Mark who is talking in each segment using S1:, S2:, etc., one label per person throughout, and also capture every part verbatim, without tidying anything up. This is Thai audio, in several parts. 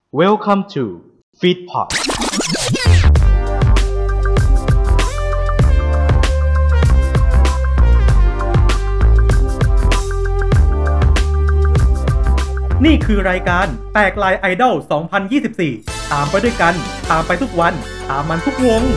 S1: Welcome to Feedpot นี่คือรายการแตกลายไอดอล สองพันยี่สิบสี่ ตามไปด้วยกัน ตามไปทุกวัน ตามมันทุกวง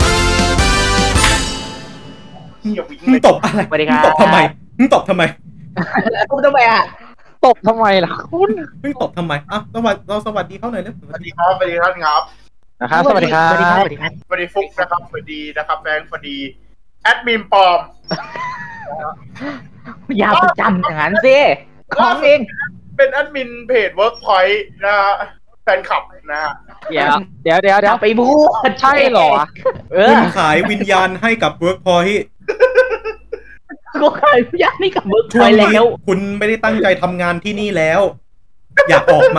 S1: มึงตบอะไร
S2: สวัสดีครับ
S1: มึงตบทำไมมึงตบทำไม
S2: ตบทำไมอ่ะตบทำไมล่ะคุณ
S1: มึงตบทำไมอ่ะสวัสดีเราสวัสดีเขาหน่อยนะ
S3: สวัสดีครับสวัสดีท่านครับ
S2: นะครับสวัสดีครับสวัสดีครับสวัสดีครับ
S3: สวัสดีฟุกนะครับสวัสดีนะครับแบงค์สวัสดีแอดมินปลอม
S2: อย่าไปจำอย่างนั้นสิของเอง
S3: เป็นแอดมินเพจ Workpoint นะฮะแฟนคลับนะฮะ
S2: เดี๋ยวเดี๋ยวเดี๋ยวเดี๋ยวไปพูดใช่เหรอเออ
S1: คุณขายวิญญาณให้กับ Workpoint
S2: กูขายวิญญาณนี่กับมึง
S1: ช่ว
S2: ไป
S1: ง
S2: แล้
S1: นี้
S2: ว
S1: คุณไม่ได้ตั้งใจทำงานที่นี่แล้ว อยากออกไหม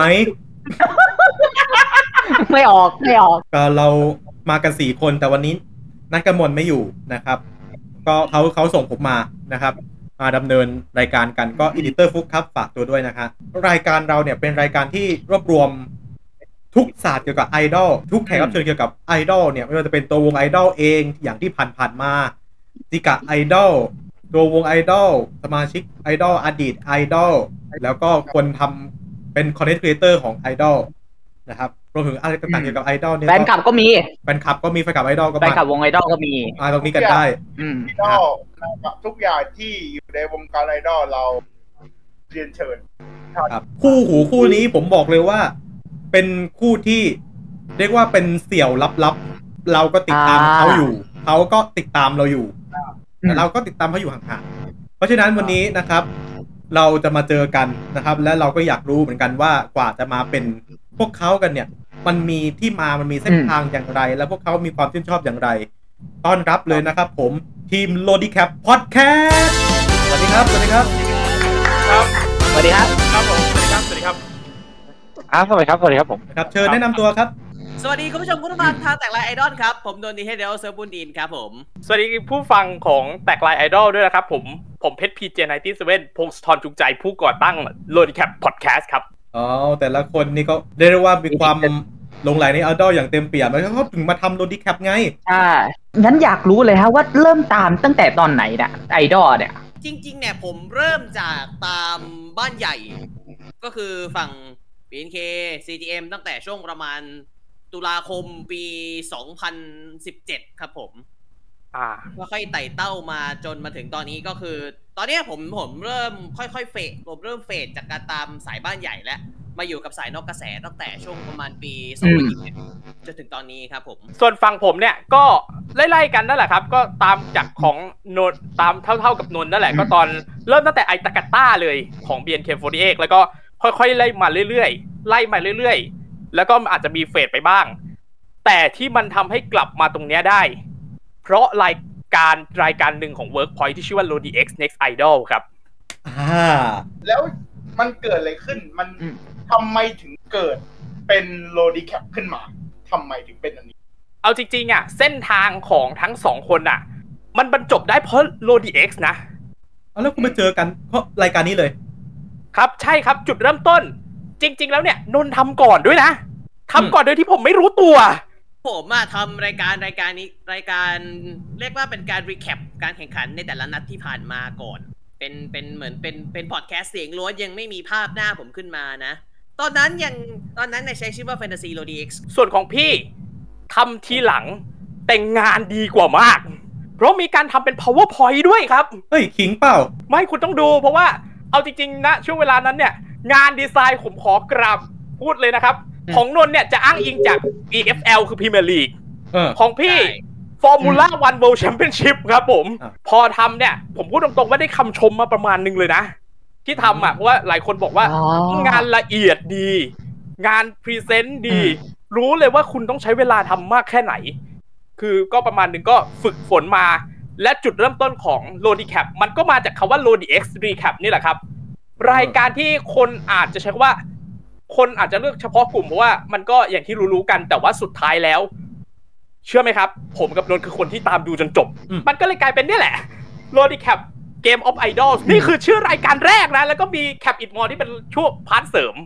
S2: ไม่ออกไม่ออก
S1: ก็เรามากันสี่คนแต่วันนี้นัทกมลไม่อยู่นะครับ ก็เขาเขาส่งผมมานะครับ มาดำเนินรายการกันก็อีดิเตอร์ฟุกครับฝากตัวด้วยนะคะรายการเราเนี่ยเป็นรายการที่รวบรวมทุกศาสตร์เกี่ยวกับไอดอลทุกแขกรับเชิญเกี่ยวกับไอดอลเนี่ยไม่ว่าจะเป็นตัววงไอดอลเองอย่างที่ผ่านๆมาจิกะไอดอลตัววงไอดอลสมาชิกไอดอลอดีตไอดอลแล้วก็คนทำเป็นคอนเทนต์ครีเอเตอร์ของไอดอลนะครับรวมถึงอะไรต่างๆเกี่ยวกับไอดอลเนี่ย
S2: แฟนคลับก็มี
S1: แฟนคลับก็มีแฟนคลับไอดอลก็
S2: แฟน
S1: มา
S2: คลับวงไอดอลก็มี
S1: มาตรงนี้กันได้
S2: อืม
S3: ไอดอลนะครับทุกอย่างที่อยู่ในวงการไอดอลเราเรียนเชิญ
S1: ครับคู่หูคู่นี้ผมบอกเลยว่า เป็นคู่ที่เรียกว่าเป็นเสี่ยวลับๆเราก็ติดตาม
S2: อ่า
S1: เขาอยู่เขาก็ติดตามเราอยู่
S2: อืม
S1: แต่เราก็ติดตามเขาอยู่ห่างๆเพราะฉะนั้นวันนี้นะครับ เราจะมาเจอกันนะครับ และเราก็อยากรู้เหมือนกันว่ากว่าจะมาเป็นพวกเขากันเนี่ย มันมีที่มามันมีเส้นทางอย่างไร และพวกเขามีความชื่นชอบอย่างไรต้อนรับเลยนะครับ ผมทีม Lodicap Podcast สวัสดีครับสวัสดีครับ
S3: ครับ
S2: สวัสดีครับ
S3: ครับผมสวัสดีครับสวัสดีครับ
S2: อ่าสวัสดีครับสวัสดีครับผม
S1: นะครับเชิญแนะนำตัวครับ
S4: สวัสดีคุณผู้ชมผู้ฟังทางแตกลายไอดอลครับ ผมโดนดีเฮเดลเซอร์บุนดีนครับผม
S5: สวัสดีผู้ฟังของแตกลายไอดอลด้วยนะครับผมผมเพชรพีเจไนตี้เซเว่นพงศธรจุกใจผู้ก่อตั้ง Lodicap Podcast ครับ
S1: อ๋อแต่ละคนนี่ก็เรียกได้ว่ามีความหลงไหลในไอดอลอย่างเต็มเปี่ยมแล้วเขาถึงมาทำ Lodicap ไง
S2: ใช่งั้นอยากรู้เลยฮะว่าเริ่มตามตั้งแต่ตอนไหนน่ะไอดอลเนี่ย
S4: จริงๆเนี่ยผมเริ่มจากตามบ้านใหญ่ ก็คือฝั่ง บี เอ็น เค ซี จี เอ็ม ตั้งแต่ช่วงประมาณตุลาคมปี สองพันสิบเจ็ด ครับผม
S5: อ่า
S4: ก็ค่อยไต่เต้ามาจนมาถึงตอนนี้ก็คือ ตอนเนี้ยผมผมเริ่มค่อยๆเฟดผมเริ่มเฟดจากการตามสายบ้านใหญ่แล้วมาอยู่กับสายนอกกระแสตั้งแต่ช่วงประมาณปีสองพันยี่สิบเอ็ดจนถึงตอนนี้ครับผม
S5: ส่วนฝั่งผมเนี่ยก็ไล่ๆกันนั่นแหละครับก็ตามจากของนนตามเท่าๆกับนนนั่นแหละก็ตอนเริ่มตั้งแต่ไอตากาต้าเลยของ บี เอ็น เค สี่สิบแปด แล้วก็ค่อยๆไล่มาเรื่อยๆไล่มาเรื่อยๆแล้วก็อาจจะมีเฟดไปบ้างแต่ที่มันทำให้กลับมาตรงเนี้ยได้เพราะรายการรายการหนึ่งของ Workpoint ที่ชื่อว่า Lodix Next Idol ครับ
S1: อ่า
S3: แล้วมันเกิดอะไรขึ้นมัน
S2: อืม
S3: ทำไมถึงเกิดเป็นโลดีแคปขึ้นมาทำไมถึงเป็นอันนี้
S5: เอาจริงๆอ่ะเส้นทางของทั้งสองคนอ่ะมันบรรจบได้เพราะ Lodix นะ
S1: เอาแล้วคุณมาเจอกันเพราะรายการนี้เลย
S5: ครับใช่ครับจุดเริ่มต้นจริงๆแล้วเนี่ยนนท์ทำก่อนด้วยนะทำก่อนโดยที่ผมไม่รู้ตัว
S4: ผมอะทำรายการรายการนี้รายการเรียกว่าเป็นการรีแคปการแข่งขันในแต่ละนัดที่ผ่านมาก่อน เป็นเป็นเหมือนเป็นเป็นพอดแคสต์เสียงล้วนยังไม่มีภาพหน้าผมขึ้นมานะ ตอนนั้นยังตอนนั้นเนี่ยใช้ชื่อว่า Fantasy Lodix
S5: ส่วนของพี่ทำทีหลังแต่งานดีกว่ามาก เพราะมีการทำเป็น powerpoint ด้วยครับ
S1: เฮ้ยขิงเปล่า
S5: ไม่คุณต้องดูเพราะว่าเอาจริงๆนะช่วงเวลานั้นเนี่ยงานดีไซน์ผมขอกราบพูดเลยนะครับของนนท์เนี่ยจะอ้างอิงจาก อี เอฟ แอล คือ Premier League
S1: เออ
S5: ของพี่
S4: ใช่
S5: Formula One World Championship ครับผม
S1: อ่ะ
S5: พอทำเนี่ยผมพูดตรงๆว่าได้คำชมมาประมาณนึงเลยนะ ที่ทำอ่ะเพราะว่าหลายคนบอกว่า
S2: อ๋อ
S5: งานละเอียดดี งานพรีเซนต์ดี รู้เลยว่าคุณต้องใช้เวลาทำมากแค่ไหน คือก็ประมาณนึงก็ฝึกฝนมา และจุดเริ่มต้นของ Lodicap มันก็มาจากคำว่า Lodix Recap นี่แหละครับ รายการที่คนอาจจะใช้คำว่า คนอาจจะเลือกเฉพาะกลุ่มเพราะว่ามันก็อย่างที่รู้ๆกันแต่ว่าสุดท้ายแล้ว เชื่อไหมครับ ผมกับนนท์คือคนที่ตามดูจนจบ
S1: อืม
S5: มันก็เลยกลายเป็นเนี่ยแหละ Lodicap Game of Idols นี่คือชื่อรายการแรกนะ แล้วก็มี Cap It More ที่เป็นช่วงพาร์ทเสริม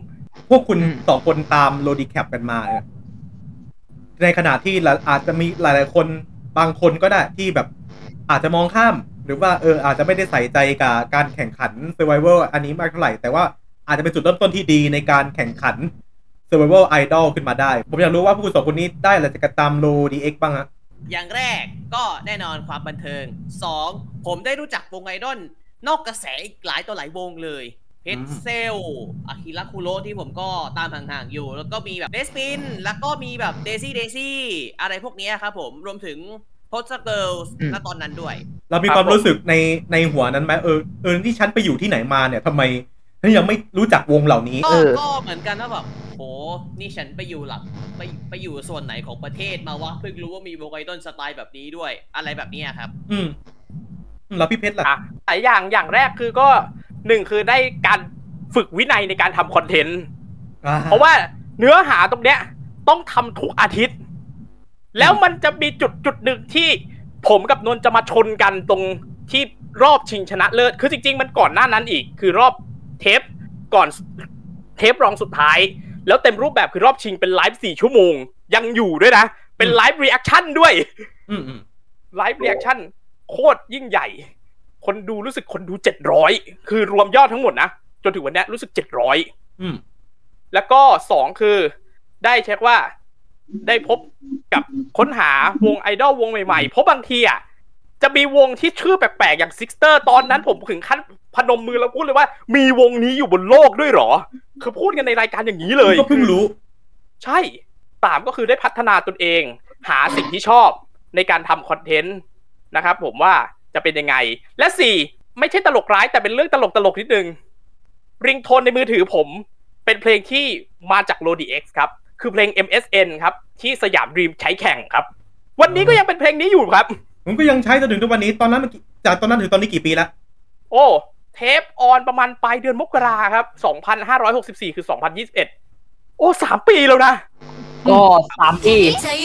S1: พวกคุณสองคนตามโลดีแคปกันมาเนี่ยในขณะที่อาจจะมีหลายๆคนบางคนก็ได้ที่แบบอาจจะมองข้ามหรือว่าเอออาจจะไม่ได้ใส่ใจกับการแข่งขัน Survival อันนี้มากเท่าไหร่แต่ว่าอาจจะเป็นจุดเริ่มต้นที่ดีในการแข่งขัน Survival Idol ขึ้นมาได้ผมอยากรู้ว่าพวกคุณสองคนนี้ได้อะไรจากการตามโล ดี เอ็กซ์ บ้างฮะ
S4: อย่างแรกก็แน่นอนความบันเทิงสองผมได้รู้จักวงไอดอลนอกกระแสอีกหลายต่อหลายวงเลยเพชรเซลอากิระคุโระที่ผมก็ตามห่างๆอยู่แล้วก็มีแบบเดสปินแล้วก็มีแบบเดซี่เดซี่อะไรพวกนี้ครับผมรวมถึงโพสต์เกิร์ลณตอนนั้นด้วย
S1: เรามีความรู้สึกในในหัวนั้นไหมเออเออที่ฉันไปอยู่ที่ไหนมาเนี่ยทำไมฉันยังไม่รู้จักวงเหล่านี้
S4: ก็ก็เหมือนกันว่าแบบโหนี่ฉันไปอยู่หลักไปไปอยู่ส่วนไหนของประเทศมาวะเพิ่งรู้ว่ามีวงไอดอลสไตล์แบบนี้ด้วยอะไรแบบนี้ครับ
S1: อืมแล้วพี่เพชรล่ะ
S5: แต่อย่างอย่างแรกคือก็หนึ่งคือได้การฝึกวินัยในการทำคอนเทนต์เพราะว่าเนื้อหาตรงเนี้ยต้องทำทุกอาทิตย์แล้วมันจะมีจุดจุดหนึ่งที่ผมกับนนท์จะมาชนกันตรงที่รอบชิงชนะเลิศคือจริงๆมันก่อนหน้านั้นอีกคือรอบเทปก่อนเทปรองสุดท้ายแล้วเต็มรูปแบบคือรอบชิงเป็นไลฟ์สี่ชั่วโมงยังอยู่ด้วยนะเป็นไลฟ์รีแอคชั่นด้วยไลฟ์รีแอคชั่นโคตรยิ่งใหญ่คนดูรู้สึกคนดูเจ็ดร้อยคือรวมยอดทั้งหมดนะจนถึงวันนี้รู้สึกเจ็ดร้อยอืมแล้วก็สองคือได้เช็คว่าได้พบกับค้นหาวงไอดอลวงใหม่ๆเพราะบางทีอ่ะจะมีวงที่ชื่อแปลกๆอย่างซิกเตอร์ตอนนั้นผมถึงขั้นพนมมือแล้วพูดเลยว่ามีวงนี้อยู่บนโลกด้วยหรอคือพูดกันในรายการอย่างนี้เลย
S1: ก็เพิ่งรู้
S5: ใช่สามก็คือได้พัฒนาตนเองหาสิ่งที่ชอบในการทำคอนเทนต์นะครับผมว่าจะเป็นยังไงและสี่ไม่ใช่ตลกร้ายแต่เป็นเรื่องตลกตลกนิดนึงริงโทนในมือถือผมเป็นเพลงที่มาจาก โล ดี เอ็กซ์ ครับคือเพลง เอ็ม เอส เอ็น ครับที่สยามดรีมใช้แข่งครับวันนี้ก็ยังเป็นเพลงนี้อยู่ครับ
S1: ผมก็ยังใช้จนถึงทุกวันนี้ตอนนั้นจากตอนนั้นถึงตอนนี้กี่ปีแล้ว
S5: โอ้เทปออนประมาณปลายเดือนมกราครับสองพันห้าร้อยหกสิบสี่คือสองพันยี่สิบเอ็ดโอ้สามปีแล้วนะ
S2: ก็สามปี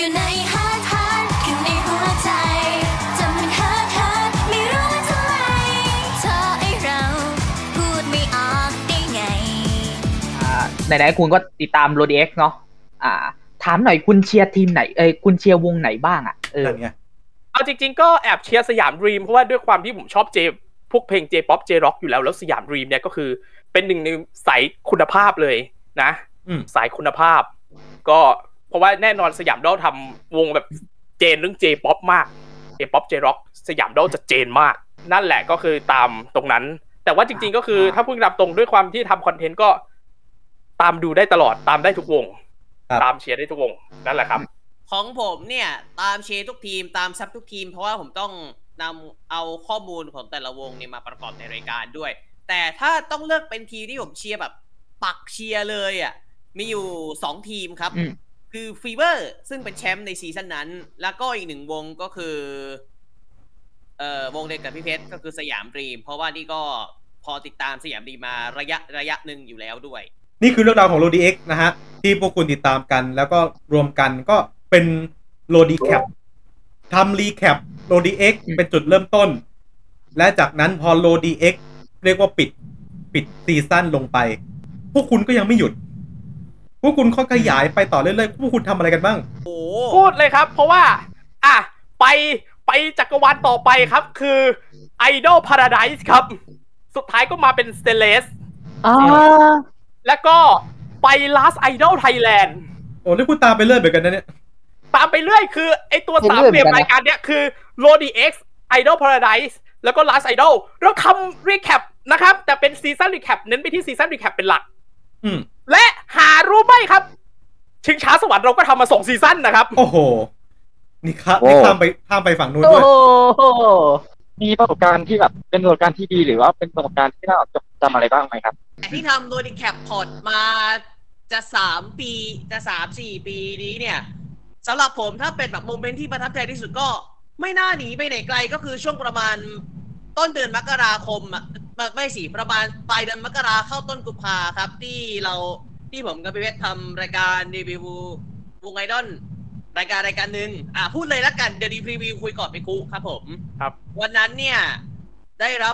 S2: ไหนๆคุณก็ติดตาม โล ดี เอ็กซ์ เนาะอ่าถามหน่อยคุณเชียร์ทีมไหนเอ้ยคุณเชียร์วงไหนบ้างอ่ะเออ
S5: เอาจริงๆก็แอบเชียร์สยามดรีมเพราะว่าด้วยความที่ผมชอบเจพวกเพลง J-pop J-rock อยู่แล้วแล้วสยามดรีมเนี่ยก็คือเป็นหนึ่งในสายคุณภาพเลยนะสายคุณภาพก็เพราะว่าแน่นอนสยามดอลทำวงแบบเจนเรื่อง J-pop มาก J-pop J-rock สยามดอลจะเจนมากนั่นแหละก็คือตามตรงนั้นแต่ว่าจริงๆก็คือถ้าพูดตามตรงด้วยความที่ทำคอนเทนต์ก็ตามดูได้ตลอดตามได้ทุกวงตามเชียร์ได้ทุกวงนั่นแหละครับ
S4: ของผมเนี่ยตามเชียร์ทุกทีมตามซับทุกทีมเพราะว่าผมต้องนำเอาข้อมูลของแต่ละวงเนี่ยมาประกอบในรายการด้วยแต่ถ้าต้องเลือกเป็นทีมที่ผมเชียร์แบบปักเชียร์เลยอ่ะมีอยู่สองทีมครับคือฟีเวอร์ซึ่งเป็นแชมป์ในซีซั่นนั้นแล้วก็อีกหนึ่งวงก็คือเอ่อวงเดียวกับพี่เพชรก็คือสยามดรีมเพราะว่านี่ก็พอติดตามสยามดรีมมาระยะระยะหนึ่งอยู่แล้วด้วย
S1: นี่คือเรื่องราวของ โล ดี เอ็กซ์ นะฮะที่พวกคุณติดตามกันแล้วก็รวมกันก็เป็น โล ดี แคป ทำรีแคป โล ดี เอ็กซ์ เป็นจุดเริ่มต้นและจากนั้นพอ โล ดี เอ็กซ์ เรียกว่าปิดปิดซีซั่นลงไปพวกคุณก็ยังไม่หยุดพวกคุณค่อยขยายไปต่อเรื่อยๆพวกคุณทำอะไรกันบ้าง
S5: โอ้พูดเลยครับเพราะว่าอ่ะไปไปจักรวาลต่อไปครับคือ Idol Paradise ครับสุดท้ายก็มาเป็น Celeste
S2: อ่า
S5: แล้วก็ไป Last Idol Thailand
S1: โอ้นี่คุณตามไปเรื่อยเหมือนกันนะเนี่ย
S5: ตามไปเรื่อยคือไอตัวสามเหลี่ยมรายการเนี้ยคือ โล ดี เอ็กซ์ Idol Paradise แล้วก็ Last Idol เราทำ recap นะครับแต่เป็นซีซั่น recap เน้นไปที่ซีซั่น recap เป็นหลักและหารู้ไหมครับชิงช้าสวรรค์เราก็ทำมาสองซีซั่นนะครับ
S1: โอ้โหนี่ครับนี่ข้ามไปข้ามไปฝั่งนู้นด้วย
S2: มีประสบการณ์ที่แบบเป็นประสบการณ์ที่ดีหรือว่าเป็นประสบการณ์ที่น่าจดจำอะไรบ้างไหมครับ
S4: ที่ทำโล ดี แคป พอร์ตมาจะสามปีจะสามสี่ปีนี้เนี่ยสำหรับผมถ้าเป็นแบบโมเมนต์ที่ประทับใจที่สุดก็ไม่น่าหนีไปไหนไกลก็คือช่วงประมาณต้นเดือนมกราคมอ่ะไม่สิประมาณปลายเดือนมกราเข้าต้นกุมภาครับที่เราที่ผมกับพี่เพชรทำรายการรีวิววงไอดอลรายการรายการหนึ่งอ่ะพูดเลยละกันเดี๋ยวดีพรีวิวคุยก่อนไปคุครับผม
S5: ครับ
S4: วันนั้นเนี่ยได้รับ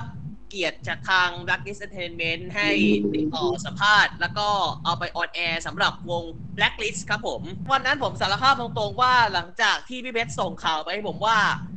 S4: เกียรติจากทาง Blacklist Entertainment ให้ติดต่อสัมภาษณ์แล้วก็เอาไปออนแอร์สำหรับวง Blacklist ครับผมวันนั้นผมสารภาพตรงๆว่าหลังจากที่พี่เพชรส่งข่าวไปให้ผมว่า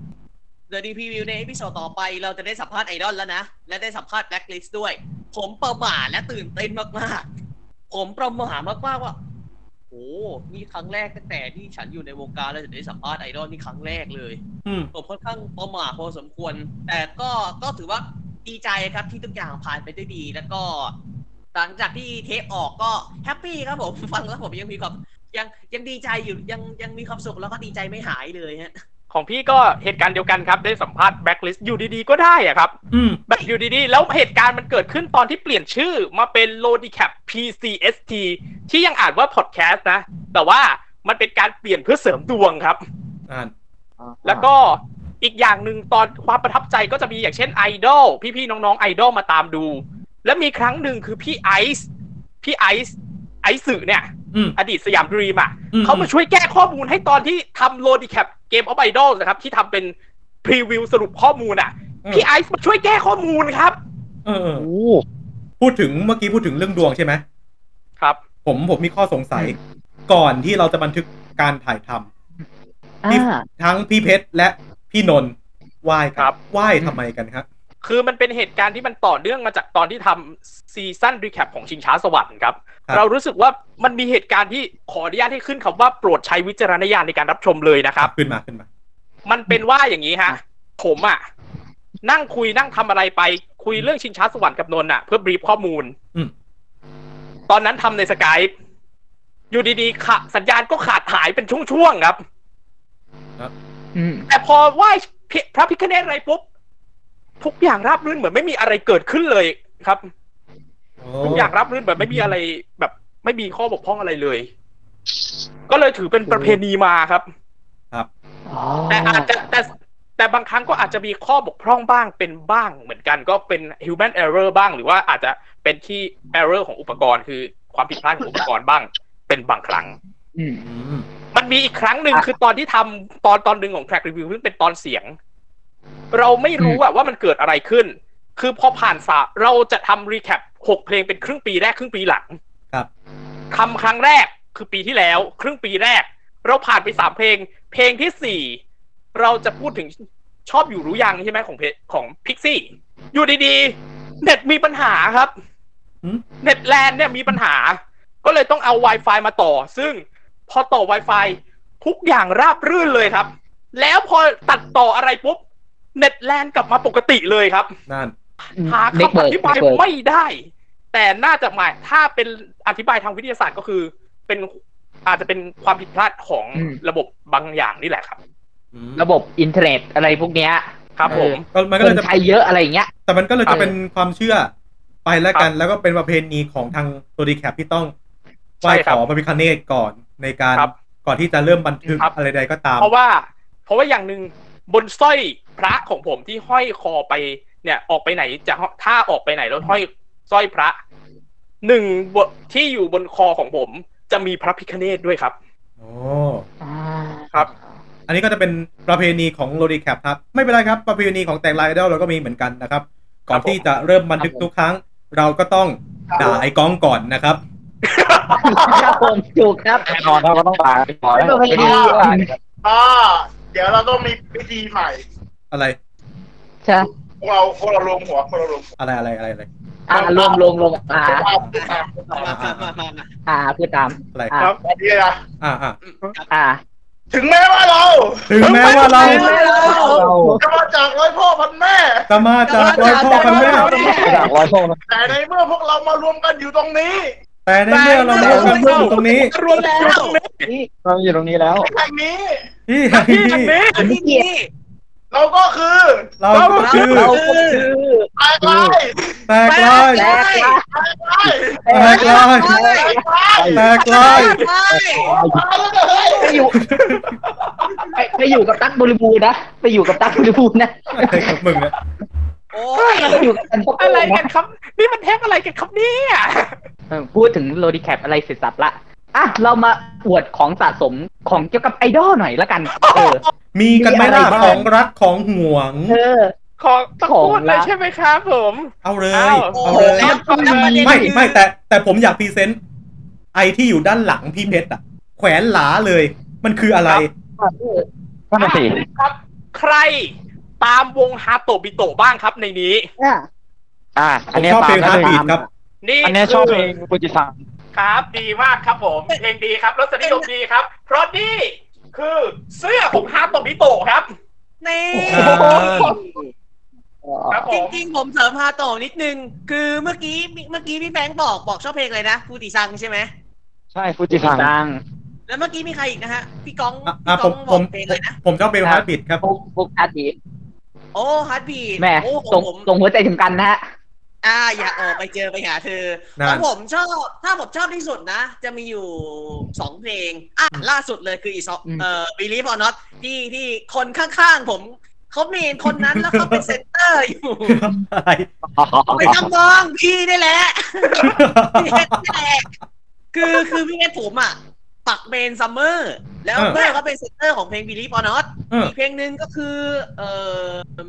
S4: The D Preview ในเอพิโซดต่อไปเราจะได้สัมภาษณ์ไอดอลแล้วนะและได้สัมภาษณ์ Blacklist ด้วยผมประหม่าและตื่นเต้นมากๆผมประหม่ามากๆว่าโอ้นี่ครั้งแรกตั้งแต่ที่ฉันอยู่ในวงการแล้วจะได้สัมภาษณ์ไอดอลนี่ครั้งแรกเลย
S1: อืม
S4: ผมค่อนข้างประหม่าพอสมควร แต่ก็ก็ถือว่าดีใจครับที่ทุกอย่างผ่านไปด้วยดี แล้วก็หลังจากที่เทปออกก็แฮปปี้ครับผมฟังแล้วผมยังมีความยังยังดีใจอยู่ยังยังมีความสุขแล้วก็ดีใจไม่หายเลยฮะ
S5: ของพี่ก็เหตุการณ์เดียวกันครับได้สัมภาษณ์แบ็คลิสต์อยู่ดีๆก็ได้อะครับ
S1: อืม
S5: แบบอยู่ดีๆแล้วเหตุการณ์มันเกิดขึ้นตอนที่เปลี่ยนชื่อมาเป็น Lodicap พี ซี เอส ที ที่ยังอ่านว่าพอดแคสต์นะแต่ว่ามันเป็นการเปลี่ยนเพื่อเสริมดวงครับ
S1: อ่าน
S5: แล้วก็อีกอย่างหนึ่งตอนความประทับใจก็จะมีอย่างเช่นไอดอลพี่ๆน้องๆไอดอลมาตามดู และมีครั้งหนึ่งคือพี่ไอซ์พี่ไอซ์ไอซ์สื่อเนี่ย
S1: อืม
S5: อดีตสยามดรีมอ่ะ
S1: อืม
S5: เขามาช่วยแก้ข้อมูลให้ตอนที่ทำโลดีแคปเกมออฟไอดอลนะครับที่ทำเป็นพรีวิวสรุปข้อมูลอ่ะ พี่ไอซ์มาช่วยแก้ข้อมูลครับ
S1: เออเออพูดถึงเมื่อกี้พูดถึงเรื่องดวงใช่ไหม
S5: ครับ
S1: ผมผมมีข้อสงสัย ก่อนที่เราจะบันทึกการถ่ายทำที่
S2: อ่า
S1: ทั้งพี่เพชรและพี่นนท์ไหว้กั
S5: ครั
S1: น
S5: บ
S1: ไหว้ทำไมกันครับ
S5: คือมันเป็นเหตุการณ์ที่มันต่อเนื่องมาจากตอนที่ทำซีซั่นรีแคปของชิงช้าสวรรค์ครับ
S1: ครับ
S5: เรารู้สึกว่ามันมีเหตุการณ์ที่ขออนุญาตให้ขึ้นคำว่าโปรดใช้วิจารณญาณในการรับชมเลยนะครับ
S1: ขึ้นมาขึ้นมา
S5: มันเป็นว่าอย่างนี้ฮะ ผมอ่ะ นั่งคุยนั่งทำอะไรไปคุยเรื่องชิงช้าสวรรค์กับนนท์อ่ะเพื่อบรีฟข้อมูล
S1: อืม
S5: ตอนนั้นทำในสกายอยู่ดีๆขาสัญญาณก็ขาดหายเป็นช่วงๆครับ
S2: อืม
S5: แต่พอไหว้พระพิฆเนศอะไรปุ๊บทุกอย่างราบรื่นเหมือนไม่มีอะไรเกิดขึ้นเลยครับ ทุกอย่างราบรื่นแบบไม่มีอะไรแบบไม่มีข้อบกพร่องอะไรเลย ก็เลยถือเป็นประเพณีมาครับ แต่อาจจะแต่แต่บางครั้งก็อาจจะมีข้อบกพร่องบ้างเป็นบ้างเหมือนกันก็เป็น human error บ้างหรือว่าอาจจะเป็นที่ error ของอุปกรณ์คือความผิดพลาดของอุปกรณ์บ้างเป็นบางครั้ง
S2: อืม
S1: อืม
S5: มันมีอีกครั้งหนึ่งคือตอนที่ทำตอนตอนหนึ่งของ track review ซึ่งเป็นตอนเสียง เราไม่รู้อะว่ามันเกิดอะไรขึ้น คือพอผ่านสาเราจะทำ recap หกเพลงเป็นครึ่งปีแรกครึ่งปีหลัง
S1: ครับ
S5: ทำครั้งแรกคือปีที่แล้วครึ่งปีแรก เราผ่านไปสามเพลง เพลงที่สี่เราจะพูดถึงชอบอยู่รู้ยังใช่ไหมของเพของพิกซี่อยู่ดีๆเน็ตมีปัญหาครับ
S1: หืม
S5: เน็ตแลนเนี่ยมีปัญหา ก็เลยต้องเอา Wi-Fi มาต่อ ซึ่งพอต่อ Wi-Fi ทุกอย่างราบรื่นเลยครับ แล้วพอตัดต่ออะไรปุ๊บเน็ตแลนกลับมาปกติเลยครับ
S1: นั่น
S5: หาคำอธิบายไม่ได้ แต่น่าจะหมายถ้าเป็นอธิบายทางวิทยาศาสตร์ก็คือ เป็นอาจจะเป็นความผิดพลาดของระบบบางอย่างนี่แหละครับ
S1: อืม
S2: ระบบอินเทอร์เน็ตอะไรพวกเนี้ย
S5: ครับผม
S1: ก็มัน
S2: ค
S1: ก็เลย
S2: น
S1: จะ
S2: ใช้เยอะอะไรอย่างเงี้ย
S1: แต่มันก็เลย
S2: ครั
S1: จะ
S2: บ
S1: เป็นความเชื่อไปแล้วกัน แล้วก็เป็นประเพณีของทางตัวดีแคปที่ต้องไหว้
S5: ใช่ค
S1: ข
S5: รับ
S1: อพระพิฆเนศก่อนในการ
S5: ครับ
S1: ก่อนที่จะเริ่มบันทึก
S5: ครับ
S1: อะไรใดก็ตาม
S5: เพราะว่า เพราะว่าอย่างหนึ่งบนสร้อยพระของผมที่ห้อยคอไปเนี่ยออกไปไหนจะถ้าออกไปไหนแล้วห้อยสร้อยพระหนึ่งบทที่อยู่บนคอของผมจะมีพระพิฆเนศด้วยครับ
S1: โอ้
S5: ครับ
S1: อันนี้ก็จะเป็นประเพณีของโลดีแคปครับ ไม่เป็นไรครับ ประเพณีของแต่งไลน์ไอดอลเราก็มีเหมือนกันนะครับ ก่อนที่จะเริ่มบันทึกทุกครั้ง เราก็ต้องด่าไอ้ก้องก่อนนะครับ
S2: ครับผมถูกครับ
S6: แน่นอนครับก็ต้องตายขอให้
S2: ประเพณี
S3: อ่าเดี๋ยวเราต้องมีวิธีใหม่
S1: อะไร
S2: ใช่
S3: พวกเราพวกเรารวมหัวพวกเรารวมหัว
S1: อะไรอะไรอะไรอะไร
S2: อ่ารวมรวมรวมอ่า
S3: เอาตามตาม
S4: มามามามามา
S2: อ่าพูดตาม
S1: อะไร
S2: อ่า
S5: ครับ
S3: วันนี้นะ
S1: อ่าอ่า
S2: อ่า
S3: ถึงแม้ว่าเรา
S1: ถึงแม้ว่าเรา
S6: เรา
S3: จะมาจากร้อยพ่อพันแม่
S1: จะมาจากร้อยพ่อพันแม่
S6: จากร้อยพวกนะ
S3: แต่ในเมื่อพวกเรามารวมกันอยู่ตรงนี้
S1: แต่ในเมื่อเรารวมกันอยู่ตรงนี้
S5: รวมแล้ว
S6: เราอยู่ตรงนี้แล้ว
S3: แห่งนี้
S1: ที่แห่ง
S5: ที่
S1: นี้
S5: นี้
S4: อันที่นี่
S3: เราก็คือ
S1: เราก็คือ
S2: เราก็คือ
S3: แตกลาย
S1: แตกลาย
S2: แตกลาย
S3: แตกลาย
S1: แตกลาย
S3: แตกลาย
S1: แตกลาย
S3: มาแล้วเฮ้ย
S2: ไปอยู่ไปไปอยู่กับตั๊กบริบูรณ์นะไปอยู่กับตั๊กบริบูรณ์นะ
S1: อะไรของมึงเนี่ย
S4: โอ้
S2: ไปอยู่กับกันพวก
S5: อะไร
S2: นะ
S5: กันครับ นี่มันแท็กอะไรกันครับเนี่ย
S2: เออพูดถึงโลดีแคปอะไรเสร็จสับละอ่ะเรามาอวดของสะสมของเกี่ยวกับไอดอลหน่อยละกัน เออ
S1: มีกันไหมล่ะของรักของห่วง
S2: เออ
S5: ขอตะโกนเลยใช่ไหมครับผม
S1: เอาเลย
S5: อ้าว
S1: เอาเลย
S4: แล้วแล้วประเด็น
S1: ไม่
S4: คือ
S1: ไม่แต่แต่ผมอยากพรีเซนต์ไอที่อยู่ด้านหลังพี่เพชรอะแขวนหลาเลย มันคืออะไร
S6: นั่นน่ะสิ
S5: ครับ ใครตามวงฮาโตะบิโตะบ้างครับในนี้
S6: อ่า
S1: ผ
S6: อัน
S1: ม
S6: เนี้ย
S1: ชอบเพลง
S6: ตา
S1: ฮาม ร์ด
S6: นะ
S1: บีทครับ
S5: นี่
S6: อันเนี้ยชอบเพลงฟูจิซัง
S5: ครับดีมากครับผมเพลงดีครับรสนิยมดีครับ เพราะนี่คือเสื้อของฮาโตะบิโตะครับ
S4: นี่
S5: ครับผ
S4: จ
S5: ม
S4: ริงๆผมเสริมฮาโตะนิดนึง คือเมื่อกี้เมื่อกี้พี่แบงค์บอกบอกชอบเพลงอะไรนะฟูติซังใช่ไหม
S6: ใช่ฟูจิซัง
S4: แล้วเมื่อกี้มีใครอีกนะฮะ พี่ก้อง
S1: อ่ะ
S4: พี่
S1: อ่ะ
S4: ก้
S1: ผ
S4: อง
S1: ม
S4: บ
S1: ผ
S4: อก
S1: ม
S4: เพลงอะไรนะ
S1: ผมชอบเพลงฮาร์ดบีทครับ
S2: ฟุกฟุกอาร์ตี
S4: โอ้ฮาร์ดบีท
S2: แม่
S4: โอ้ข
S2: ส่
S4: อง งผม
S2: ส่งหัวใจถึงกันนะฮะ
S4: อ่าอยากออกไปเจอไปหาเธอ
S1: นั่น
S4: ของผมชอบ ถ้าผมชอบที่สุดนะ จะมีอยู่สองเพลง อ่ะล่าสุดเลยคืออีซอ
S2: อืม
S4: เอ่อ Believe or Not ที่ที่คนข้างๆผมเขาเมนคนนั้นแล้วเขาเป็นเซนเตอร์อยู่
S1: อะไร
S4: ไม่ต้องมองพี่นี่แหละ พี่เพชรนี่แหละคือคือพี่เพชรผมอ่ะ ปักเมนซัมเมอร์ แล้ว
S1: เออ
S4: เมื่อเขาเป็นเซนเตอร์ของเพลง Believe or Not
S1: เออ
S4: อีกเพลงหนึ่งก็คือเอ่อ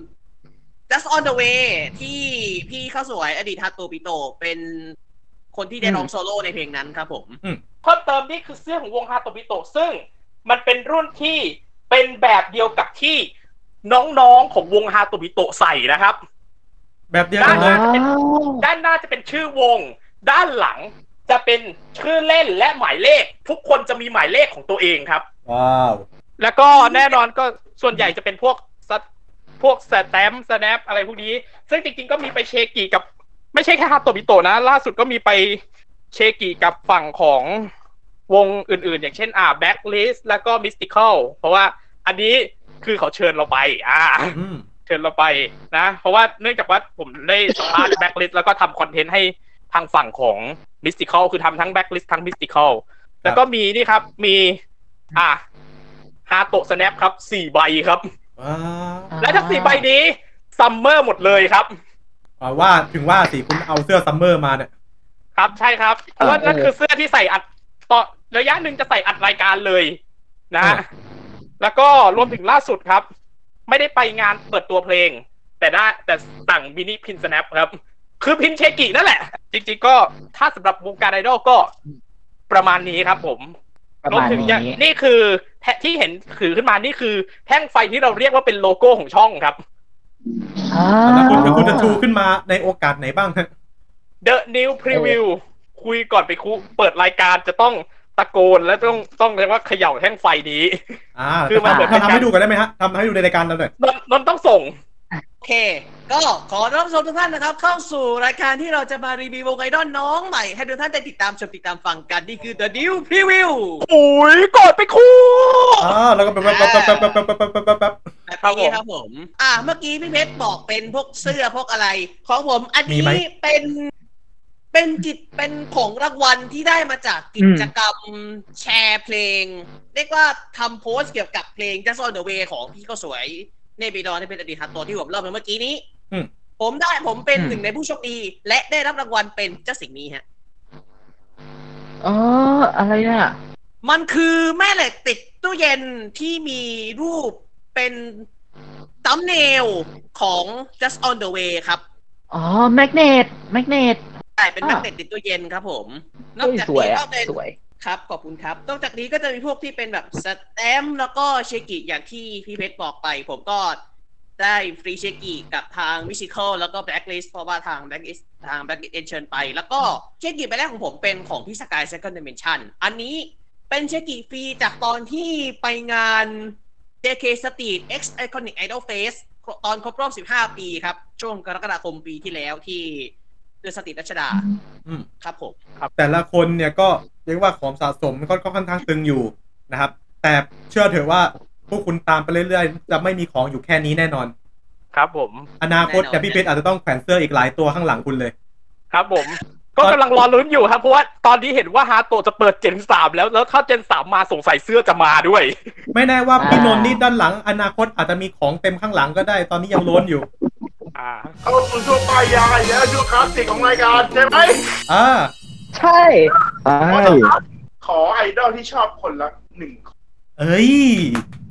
S4: Just on the way ที่พี่ข้าวสวยอดีตฮัตโตปิโตเป็นคนที่ได้ร้องโซโล่ในเพลงนั้นครับผม
S5: เพิ่มเติมนี่คือเสื้อของวงฮาโตะบิโตะซึ่งมันเป็นรุ่นที่เป็นแบบเดียวกับที่น้องๆของวงฮาโตะบิโตะใส่นะครับ
S1: แบบเดียว
S5: ด้า
S1: กัน น
S5: ห
S1: เล
S5: น้าย จะเป็นด้านหน้าจะเป็นชื่อวง ด้านหลังจะเป็นชื่อเล่นและหมายเลข ทุกคนจะมีหมายเลขของตัวเองครับ
S1: ว้าว
S5: แล้วก็แน่นอนก็ส่วนใหญ่จะเป็นพวกสัตพวกสแตมป์สแนปอะไรพวกนี้ ซึ่งจริงๆก็มีไปเชกิกับไม่ใช่แค่ฮาโตะบิโตะนะ ล่าสุดก็มีไปเชกิกับฝั่งของวงอื่นๆ อย่างเช่นอ่าแบ็คลิสแล้วก็มิสติคอลเพราะว่าอันนี้คือเขาเชิญเราไปอ่า
S1: อืม
S5: เชิญเราไปนะ เพราะว่าเนื่องจากว่าผมได้สัมภาษณ์แบ็คลิสแล้วก็ทำคอนเทนต์ให้ทางฝั่งของมิสติคอลคือทำทั้งแบ็คลิสทั้งมิสติคอลแล้วก็มีนี่ครับมีอ่าฮาโตะสแนปครับสี่ใบครับ
S1: ว้าว
S5: และทั้งสี่ใบนี้ซัมเมอร์หมดเลยครับ
S1: อ่าว่าถึงว่าสิคุณเอาเสื้อซัมเมอร์มาเนี่ย
S5: ครับใช่ครับเพราะว่านั่นคือเสื้อที่ใส่อัดต่อระยะหนึ่งจะใส่อัดรายการเลยนะฮะ
S1: อ่า
S5: แล้วก็รวมถึงล่าสุดครับ ไม่ได้ไปงานเปิดตัวเพลง แต่ได้แต่สั่งมินิพินสแนปครับ คือพินเชกินั่นแหละ จริงๆก็ถ้าสำหรับวงการไอดอลก็ประมาณนี้ครับผม
S2: ประ
S5: รวม
S2: มาณ
S5: ถึง
S2: นี้
S5: อย่างนี่คือแทที่เห็นถือขึ้นมานี่คือแท่งไฟที่เราเรียกว่าเป็นโลโก้ของช่องครับ
S2: อ่า
S1: แล้วคุณคุณจะชูขึ้นมาในโอกาสไหนบ้างฮะ
S5: The New Preview คุยก่อนไปคุเปิดรายการจะต้องตะโกนและต้องต้องเรียกว่าเขย่าแท่งไฟนี้
S1: อ่า
S5: คือมันเหมือน
S1: ทำทำให้ดูกันได้ไหมฮะทำให้ดูในรายการเราหน่อย
S5: นนนนต้องส่ง
S4: โอเค ก็ขอรับชมทุกท่านนะครับ เข้าสู่รายการที่เราจะมารีวิววงไอดอลน้องใหม่ ให้ทุกท่านได้ติดตามชมติดตามฟังกัน นี่คือ The New Preview
S5: โอ้ยกดไปคู่
S1: อ่าแล้วก็แป๊บแป๊บแป๊บแป๊บแป๊บแป๊บแป๊บแป๊บแป๊บแป๊บ
S4: แบบนี้ครับผม อ่า เมื่อกี้พี่เพชรบอกเป็นพวกเสื้อพวกอะไร ของผมอัน
S1: มีไหม
S4: นี้เป็น เป็นกิจเป็นของรางวัลที่ได้มาจากกิจกรรมแชร์เพลง เรียกว่าทำโพสต์เกี่ยวกับเพลง Just on the way ของพี่ก็สวยเนบิดอนที่เป็นอดีตฮัตโตที่ผมเล่าไปเมื่อกี้นี้
S1: อืม
S4: ผมได้ผมเป็นหนึ่งในผู้โชคดี และได้รับรางวัลเป็นเจ้าสิ่งนี้ฮะ
S2: อ๋ออะไรอ่ะ
S4: มันคือแม่เหล็กติดตู้เย็นที่มีรูปเป็นตัมเนลของ Just on the way ครับ
S2: อ๋อแมกเนตแมกเนต
S4: ใช่เป็น
S2: อ่า
S4: แมกเนตติดตู้เย็นครับผม นอกจาก
S2: สวย
S4: นี้
S2: อ่ะ
S4: ก็เป็น
S2: สวย
S4: ครับขอบคุณครับ นอกจากนี้ก็จะมีพวกที่เป็นแบบสแตมป์แล้วก็เชกิอย่างที่พี่เพชรบอกไป ผมก็ได้ฟรีเชกิกับทางมิชิคลแล้วก็แบล็คลิสเพราะว่าทางแบล็คลิสทางแบล็คลิสเชิญไป แล้วก็เชกิใบแรกของผมเป็นของพี่สกายเซคันด์ดิเมนชันอันนี้เป็นเชกิฟรีจากตอนที่ไปงาน เจ เค Street X Iconic Idol Fest ตอนครบรอบสิบห้าปีครับ ช่วงกรกฎาคมปีที่แล้วที่เดือนสตรีรัชดา
S1: อืม
S4: ครับผม
S1: แต่ละคนเนี่ยก็เรียกว่าของสะสมก็ก็ค่อนข้างตึงอยู่นะครับ แต่เชื่อเถอะว่าพวกคุณตามไปเรื่อยๆจะไม่มีของอยู่แค่นี้แน่นอน
S5: ครับผม
S1: อนาคตเนี่ยพี่เพชรอาจจะต้องแขวนเสื้ออีกหลายตัวข้างหลังคุณเลย
S5: ครับผม ก็กำลังรอลุ้นอยู่ครับ เพราะว่าตอนนี้เห็นว่าฮาโตะจะเปิดเจนสามแล้วแล้วถ้าเจนสามมาสงสัยเสื้อจะมาด้วย
S1: ไม่แน่ว่าพี่
S2: อ่าน
S1: นนท์นี่ด้านหลัง อนาคตอาจจะมีของเต็มข้างหลังก็ได้ ตอนนี้ยังล้นอยู่
S5: อ่า
S3: เอาสู่ช่วงปลายยางแล้วช่วงคลาสสิกของรายการใช่ไหม
S1: อ่า
S2: ใช่
S6: ใช่
S3: ขอไอดอลที่ชอบคนละหนึ่งคน
S1: เอ้ย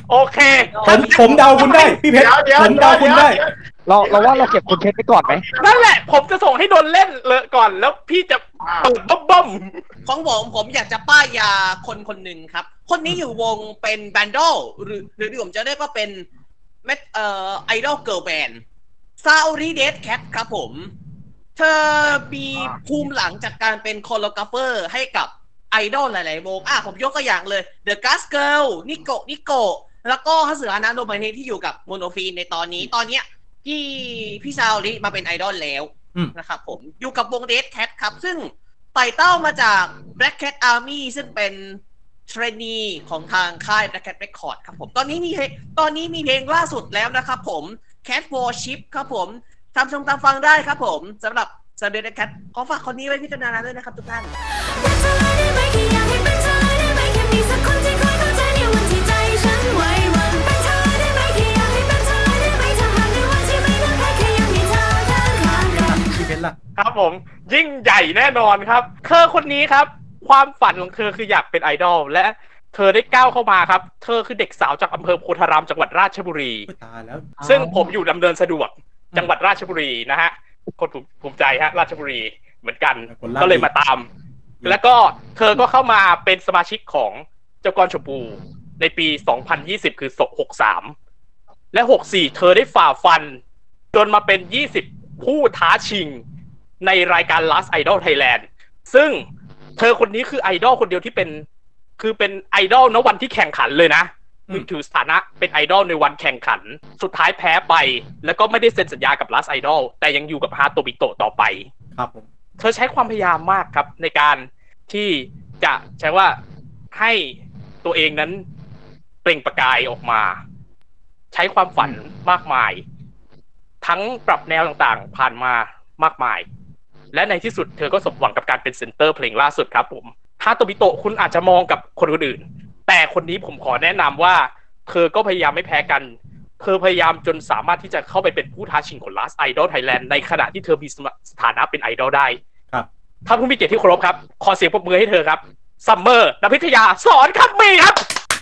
S5: โอเค
S1: ผมผมเดาคุณได้พี่เพชร
S3: เดี๋ยวเดี๋ยว
S1: ผมเดาคุณได้
S3: เดี๋ยว
S6: เราเราว่าเราเก็บคุณเพชรไปก่อนไหม
S5: นั่นแหละ ผมจะส่งให้โดนเล่นเลยก่อนแล้วพี่จะ
S3: อ่า
S5: เปิดบ้มบ้ม
S4: ของผมผมอยากจะป้ายยาคนคนหนึ่งครับ คนนี้อยู่วงเป็นแบนดอลหรือหรือที่ผมจะเรียกว่าเป็นเมทเอ่อไอดอลเกิร์ลแบนด์ซา u รีเดสแคทครับผม เธอมีภูมิหลังจากการเป็นโคโรกราฟเฟอร์ให้กับไอดอลหลายๆวงอ่ะผมยกตัวอย่างเลย The Gas Girl นิโกนิโกแล้วก็ฮัสสึฮานะโนมาเนะที่อยู่กับโมโนฟีนในตอนนี้ตอนเนี้ยพี่พี่ซา u ริมาเป็นไอดอลแล้ว
S1: อืม
S4: นะครับผมอยู่กับวง Dead Cat ครับ ซึ่งไต่เต้ามาจาก Black Cat Army ซึ่งเป็นเทรนนีของทางค่าย Black Cat Record ครับผมตอนนี้มีเพลงตอนนี้มีเพลงล่าสุดแล้วนะครับผม Cat Worship ครับผมตามชมตามฟังได้ครับผมสำหรับ Dead Cat ขอฝากคนนี้ไว้พิจารณาด้วยนะครับทุกท่าน
S7: เป็นเธอได้ไหมแค่อยากให้เป็นเธอได้ไหมแค่มีสักคนที่คอยเข้าใจในวันที่ใจฉันไหวหวั่นเป็นเธอได้ไหมแค่อยากให้เป็นเธอได้ไหมถ้าหากในวันที่ไม่เลือกใครแค่ยังมีเธอข้างข้างกัน
S1: พี่เพชรล่ะ
S5: ครับผม ยิ่งใหญ่แน่นอนครับ เธอคนนี้ครับ ความฝันของเธอคืออยากเป็นไอดอลและเธอได้ก้าวเข้ามาครับ เธอคือเด็กสาวจากอำเภอโพธารามจังหวัดราชบุรี
S1: อุ๊ยตายแล้ว
S5: ซึ่งผมอยู่ดำเนินสะดวกจังหวัดราชบุรีนะฮะคนภูมิภูมิใจฮะราชบุรีเหมือนกัน
S1: คนราชบุรี
S5: ก็เลยมาตาม แล้วก็เธอก็เข้ามาเป็นสมาชิกของเจ้ากรชมพูในปี สองพันยี่สิบ คือ หกสาม และ หกสี่ เธอได้ฝ่าฟัน จนมาเป็น ยี่สิบ ผู้ท้าชิงในรายการ Last Idol Thailand ซึ่งเธอคนนี้คือไอดอลคนเดียวที่เป็นคือเป็นไอดอลณวันที่แข่งขันเลยนะ
S1: อืม
S5: ถือสถานะเป็นไอดอลในวันแข่งขัน สุดท้ายแพ้ไป แล้วก็ไม่ได้เซ็นสัญญากับ Last Idol แต่ยังอยู่กับฮาโตบิโตะต่อไป
S1: ครับผม
S5: เธอใช้ความพยายามมากครับในการที่จะใช้ว่าให้ตัวเองนั้นเปล่งประกายออกมา ใช้ความฝันมากมาย ทั้งปรับแนวต่างๆผ่านมามากมาย และในที่สุดเธอก็สมหวังกับการเป็นเซนเตอร์เพลงล่าสุดครับผมฮาโตบิโตะคุณอาจจะมองกับคนอื่นๆแต่คนนี้ผมขอแนะนำว่าเธอก็พยายามไม่แพ้กัน เธอพยายามจนสามารถที่จะเข้าไปเป็นผู้ท้าชิงของ Last Idol Thailand ในขณะที่เธอมีสถานะเป็นไอดอลได้
S1: ครับ
S5: ท่านผู้มีเกียรติที่เคารพครับ ขอเสียงปรบมือให้เธอครับซัมเมอร์นภิทยาสอนคำมีครับ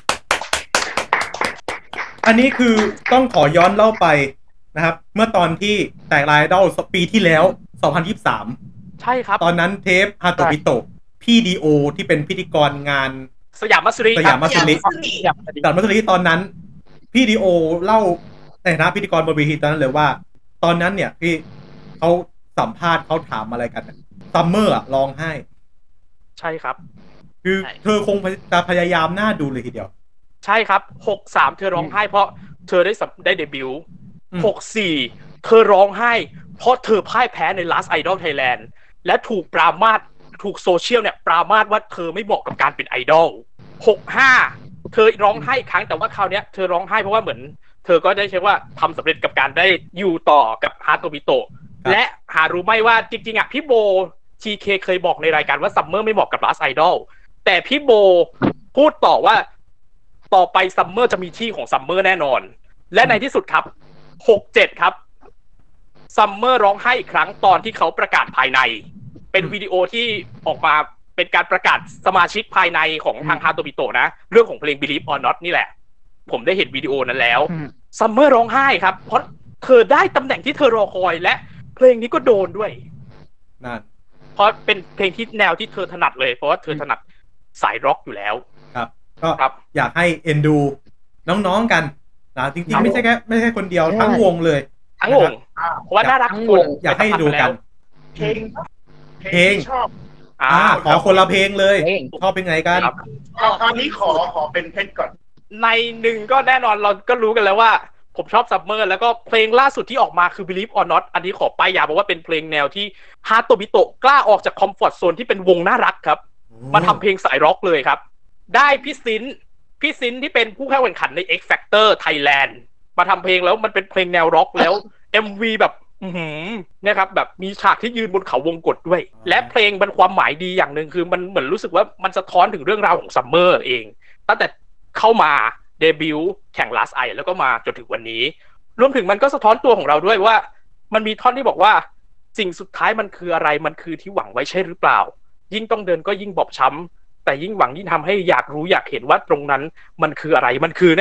S1: อันนี้คือต้องขอย้อนเล่าไปนะครับ เมื่อตอนที่แตกลายไอดอลปีที่แล้ว สองพันยี่สิบสาม
S5: ใช่ครับ
S1: ตอนนั้นเทปฮาโตบิโตะพี่ดีโอที่เป็นพิธีกรงาน
S5: สยามมัสริ
S1: สยามมัสริ
S2: อย่าง
S1: ดันมัสลีตอนนั้นพี่ดีโอเล่าในฐานะพิธีกรบนเวทีตอนนั้นเลยว่า ตอนนั้นเนี่ยพี่เขาสัมภาษณ์เขาถามอะไรกันซัมเมอร์อะร้องไห้
S5: ใช่ครับ
S1: คือ
S4: ใช่
S1: เธอคงจะพยายามหน้าดูเลยทีเดียว
S5: ใช่ครับหกสามเธอร้องไห้เพราะเธอได้สัมได้เดบิวต์
S1: อืม
S5: หกสี่เธอร้องไห้ เพราะเธอพ่ายแพ้ใน Last Idol Thailand และถูกปรามาสถูกโซเชียลเนี่ยปรามาสว่าเธอไม่เหมาะกับการเป็นไอดอลหกห้าเธอร้องไห้อีกครั้งแต่ว่าคราวเนี้ยเธอร้องไห้เพราะว่าเหมือนเธอก็ได้ใช้ว่าทำสำเร็จกับการได้อยู่ต่อกับฮาโตบิโตะ
S1: ครับ
S5: และหารู้ไหมว่าจริงๆอ่ะพี่โบ ที เค เคยบอกในรายการว่าซัมเมอร์ไม่เหมาะกับ Last Idol แต่พี่โบพูดต่อว่าต่อไปซัมเมอร์จะมีที่ของซัมเมอร์แน่นอน และในที่สุดครับหกเจ็ดครับซัมเมอร์ร้องไห้อีกครั้งตอนที่เขาประกาศภายใน เป็นวิดีโอที่ออกมาเป็นการประกาศสมาชิกภายในของทางฮาโตบิโตะนะเรื่องของเพลง Believe or Not นี่แหละ ผมได้เห็นวิดีโอนั้นแล้ว
S6: อืม
S5: ซัมเมอร์ร้องไห้ครับเพราะเธอได้ตำแหน่งที่เธอรอคอยและเพลงนี้ก็โดนด้วย
S1: นั่น
S5: เพราะเป็นเพลงที่แนวที่เธอถนัดเลย เพราะว่าเธอถนัดสายร็อกอยู่แล้ว
S1: ครับ ก็
S5: ครับ
S1: อยากให้เอ็นดูน้องๆกันนะจริ
S5: ครั
S1: ง
S5: บ
S1: ๆ ไม่ใช่แค่ไม่ใช่คนเดียว
S6: ใช่
S1: ทั้งวงเลย
S5: ทั้งวง
S3: อ่า
S5: เพราะว่าน่ารักทุกคน
S1: อยากให้ดูกัน
S3: เพลง
S1: เพลง
S3: ที่ชอบ
S5: อ่า
S1: อ่าขอคนละเพลงเลย
S2: เพลง
S1: ชอบเป็นไงกัน
S5: ครับ
S3: เอาตอนนี้ขอขอเป็นเพชรก่อน
S5: ในหนึ่งก็แน่นอนเราก็รู้กันแล้วว่า ผมชอบซัมเมอร์แล้วก็เพลงล่าสุดที่ออกมาคือ Believe or Not อันนี้ขอป้ายยาเพราะว่าเป็นเพลงแนวที่ฮาโตบิโตะกล้าออกจากคอมฟอร์ตโซนที่เป็นวงน่ารักครับ มาทำเพลงสายร็อกเลยครับ ได้พี่ซินพี่ซินที่เป็นผู้เข้าแข่งขันใน X Factor Thailand มาทำเพลงแล้วมันเป็นเพลงแนวร็อกแล้ว เอ็ม วี แบบอือหือเนี่ยครับแบบมีฉากที่ยืนบนเขาวงกตด้วย และเพลงมันความหมายดีอย่างหนึ่งคือมันเหมือนรู้สึกว่ามันสะท้อนถึงเรื่องราวของซัมเมอร์เอง ตั้งแต่เข้ามาเดบิวต์แข่ง Last I แล้วก็มาจนถึงวันนี้ รวมถึงมันก็สะท้อนตัวของเราด้วยว่า มันมีท่อนที่บอกว่าสิ่งสุดท้ายมันคืออะไรมันคือที่หวังไว้ใช่หรือเปล่า ยิ่งต้องเดินก็ยิ่งบอบช้ำแต่ยิ่งหวังยิ่งทำให้อยากรู้อยากเห็นว่าตรงนั้นมันคืออะไรมันคือนะครับ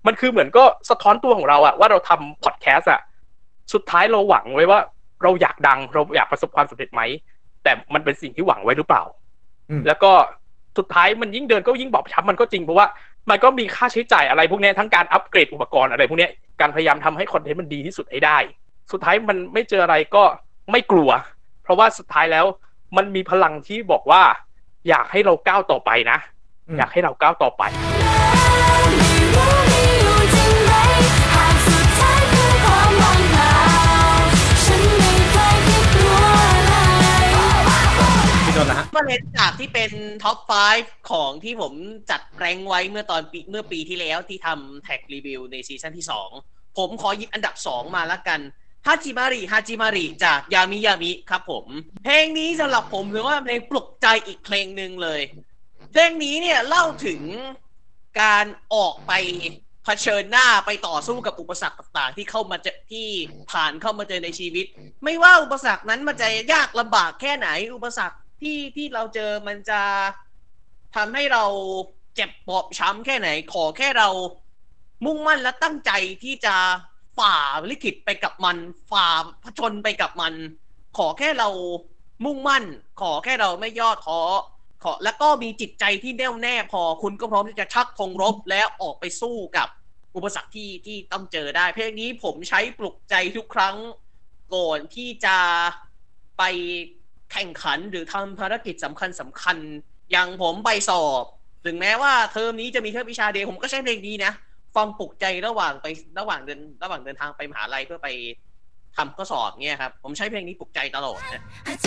S5: มันคือเหมือนก็สะท้อนตัวของเราอะว่าเราทำพอดแคสต์อะสุดท้ายเราหวังไว้ว่าเราอยากดังเราอยากประสบความสำเร็จไหมแต่มันเป็นสิ่งที่หวังไว้หรือเปล่าแล้วก็สุดท้ายมันยิ่งเดินก็ยิ่งบอบช้ำมันก็จริงเพราะว่ามันก็มีค่าใช้จ่ายอะไรพวกนี้ทั้งการอัปเกรดอุปกรณ์อะไรพวกนี้การพยายามทำให้คอนเทนต์มันดีที่สุดให้ได้สุดท้ายมันไม่เจออะไรก็ไม่กลัวเพราะว่าสุดท้ายแล้วมันมีพลังที่บอกว่าอยากให้เราก้าวต่อไปนะอยากให้เราก้าวต่อไป
S4: มาเลนจากที่เป็นท็อปไฟว์ของที่ผมจัดแรงไว้เมื่อตอนปีเมื่อปีที่แล้วที่ทำแท็กรีวิวในซีซั่นที่สองผมขอหยิบอันดับสองมาละกันฮาจิมาริฮาจิมาริจากยามิยามิครับผมเพลงนี้สำหรับผมถือว่าเพลงปลุกใจอีกเพลงหนึ่งเลยเพลงนี้เนี่ยเล่าถึงการออกไปเผชิญหน้าไปต่อสู้กับอุปสรรคต่างๆที่เข้ามาเจอที่ผ่านเข้ามาเจอในชีวิตไม่ว่าอุปสรรคนั้นมันจะยากลำบากแค่ไหนอุปสรรคที่ที่เราเจอมันจะทำให้เราเจ็บบอบช้ำแค่ไหนขอแค่เรามุ่งมั่นและตั้งใจที่จะฝ่าลิขิตไปกับมันฝ่าผจญไปกับมันขอแค่เรามุ่งมั่นขอแค่เราไม่ย่อท้อขอแล้วก็มีจิตใจที่แน่วแน่พอคุณก็พร้อมที่จะชักธงรบแล้วออกไปสู้กับอุปสรรคที่ที่ต้องเจอได้เพลงนี้ผมใช้ปลุกใจทุกครั้งก่อนที่จะไปแข่งขันหรือทำภารกิจสำคัญสำคัญอย่างผมไปสอบถึงแม้ว่าเทอมนี้จะมีเทอมวิชาเดียวผมก็ใช้เพลงนี้นะฟังปลุกใจระหว่างไประหว่างเดินระหว่างเดินทางไปมหาลัยเพื่อไปทำข้อสอบเนี่ยครับผมใช้เพลงนี้ปลุกใจตลอดนะ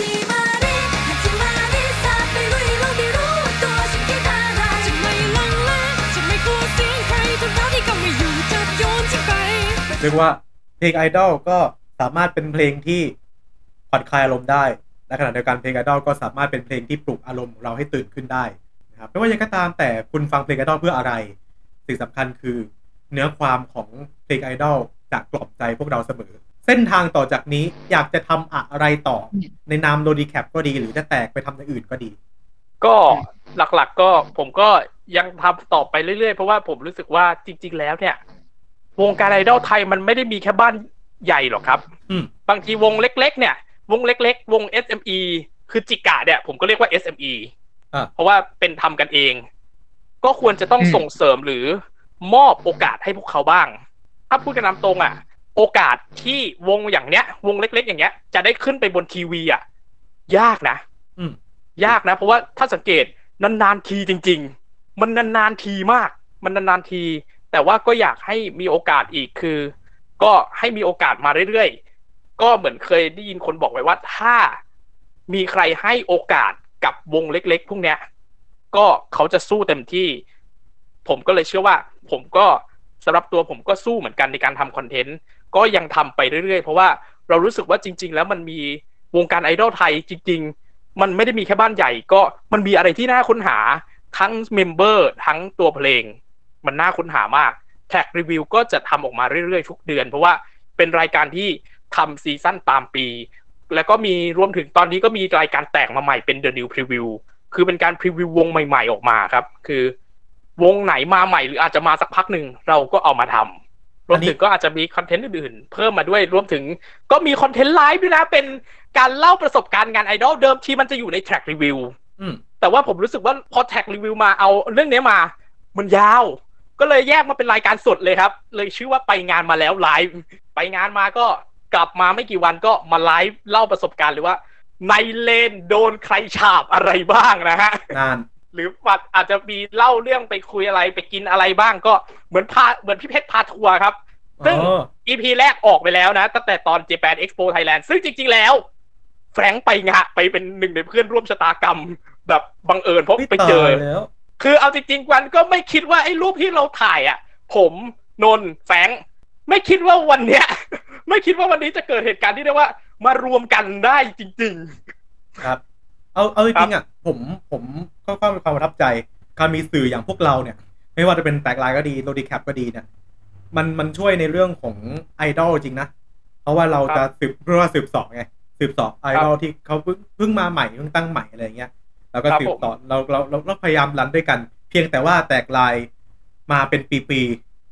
S1: เรียกว่าเพลงไอดอลก็สามารถเป็นเพลงที่ผ่อนคลายอารมณ์ได้และขณะเดียวกันเพลงไอดอลก็สามารถเป็นเพลงที่ปลุกอารมณ์ของเราให้ตื่นขึ้นได้นะครับไม่ว่ายังก็ตามแต่คุณฟังเพลงไอดอลเพื่ออะไรสิ่งสำคัญคือเนื้อความของเพลงไอดอลจะกล่อมใจพวกเราเสมอเส้นทางต่อจากนี้อยากจะทำอะไรต่อในนามโลดีแคปก็ดีหรือจะแตกไปทำอย่างอื่นก็ดี
S5: ก็หลักๆก็ผมก็ยังทำต่อไปเรื่อยๆเพราะว่าผมรู้สึกว่าจริงๆแล้วเนี่ยวงการไอดอลไทยมันไม่ได้มีแค่บ้านใหญ่หรอกครับบางทีวงเล็กๆเนี่ยวงเล็กๆวง เอส เอ็ม อี คือจิกะเนี่ยผมก็เรียกว่า เอส เอ็ม อี
S1: อ่า
S5: เพราะว่าเป็นทำกันเองก็ควรจะต้องส่งเสริมหรือมอบโอกาสให้พวกเขาบ้างถ้าพูดกันตามตรงอ่ะโอกาสที่วงอย่างเนี้ยวงเล็กๆอย่างเงี้ยจะได้ขึ้นไปบนทีวีอ่ะยากนะ
S1: อืม
S5: ยากนะเพราะว่าถ้าสังเกตนานๆทีจริงๆมันนานๆทีมากมันนานๆทีแต่ว่าก็อยากให้มีโอกาสอีกคือก็ให้มีโอกาสมาเรื่อยๆก็เหมือนเคยได้ยินคนบอกไว้ว่าถ้ามีใครให้โอกาสกับวงเล็กๆพวกเนี้ยก็เขาจะสู้เต็มที่ผมก็เลยเชื่อว่าผมก็สำหรับตัวผมก็สู้เหมือนกันในการทำคอนเทนต์ก็ยังทำไปเรื่อยๆเพราะว่าเรารู้สึกว่าจริงๆแล้วมันมีวงการไอดอลไทยจริงๆมันไม่ได้มีแค่บ้านใหญ่ก็มันมีอะไรที่น่าค้นหาทั้งเมมเบอร์ทั้งตัวเพลงมันน่าค้นหามากแท็กรีวิวก็จะทำออกมาเรื่อยๆทุกเดือนเพราะว่าเป็นรายการที่ทำซีซั่นตามปีแล้วก็มีรวมถึงตอนนี้ก็มีรายการแตกมาใหม่เป็น The New Preview คือเป็นการพรีวิววงใหม่ๆออกมาครับคือวงไหนมาใหม่หรืออาจจะมาสักพักหนึ่งเราก็เอามาทำรวมถึงก็อาจจะมีคอนเทนต์อื่นๆเพิ่มมาด้วยรวมถึงก็มีคอนเทนต์ไลฟ์ด้วยนะเป็นการเล่าประสบการณ์งานไอดอลเดิมที่มันจะอยู่ในแท็กรีวิวแต่ว่าผมรู้สึกว่าพอแท็กรีวิวมาเอาเรื่องนี้มามันยาวก็เลยแยกมาเป็นรายการสดเลยครับเลยชื่อว่าไปงานมาแล้วไลฟ์ไปงานมาก็กลับมาไม่กี่วันก็มาไลฟ์เล่าประสบการณ์หรือว่าในเลนโดนใครฉาบอะไรบ้างนะฮะ
S1: นาน
S5: หรืออาจจะมีเล่าเรื่องไปคุยอะไรไปกินอะไรบ้างก็เหมือนพาเหมือนพี่เพชรพาทัวร์ครับซึ่ง อี พี แรกออกไปแล้วนะตั้งแต่ตอน Japan Expo Thailand ซึ่งจริงๆแล้วแฟรงค์ไปงะไปเป็นหนึ่งในเพื่อนร่วมชะตากรรมแบบบังเอิญเพราะไปเจอคือเอาจริงๆวันก็ไม่คิดว่าไอ้รูปที่เราถ่ายอ่ะผมนนท์แฟรงค์ไม่คิดว่าวันเนี้ยไม่คิดว่าวันนี้จะเกิดเหตุการณ์ที่เรียกว่ามารวมกันได้จริงๆ
S1: ครับเอาเอาจริงๆอ่ะผมผมค่อนข้างมีความประทับใจการมีสื่ออย่างพวกเราเนี่ยไม่ว่าจะเป็นแตกลายก็ดีโลดีแคปก็ดีเนี่ยมันมันช่วยในเรื่องของไอดอลจริงนะเพราะว่าเราจะสืบเพื่อสืบสอบไงสืบสอบไอดอลที่เขาเพิ่งเพิ่งมาใหม่เพิ่งตั้งใหม่อะไรเงี้ยแล้วก็สืบต่อเราเราเราพยายามรันด้วยกันเพียงแต่ว่าแตกลายมาเป็นปีๆ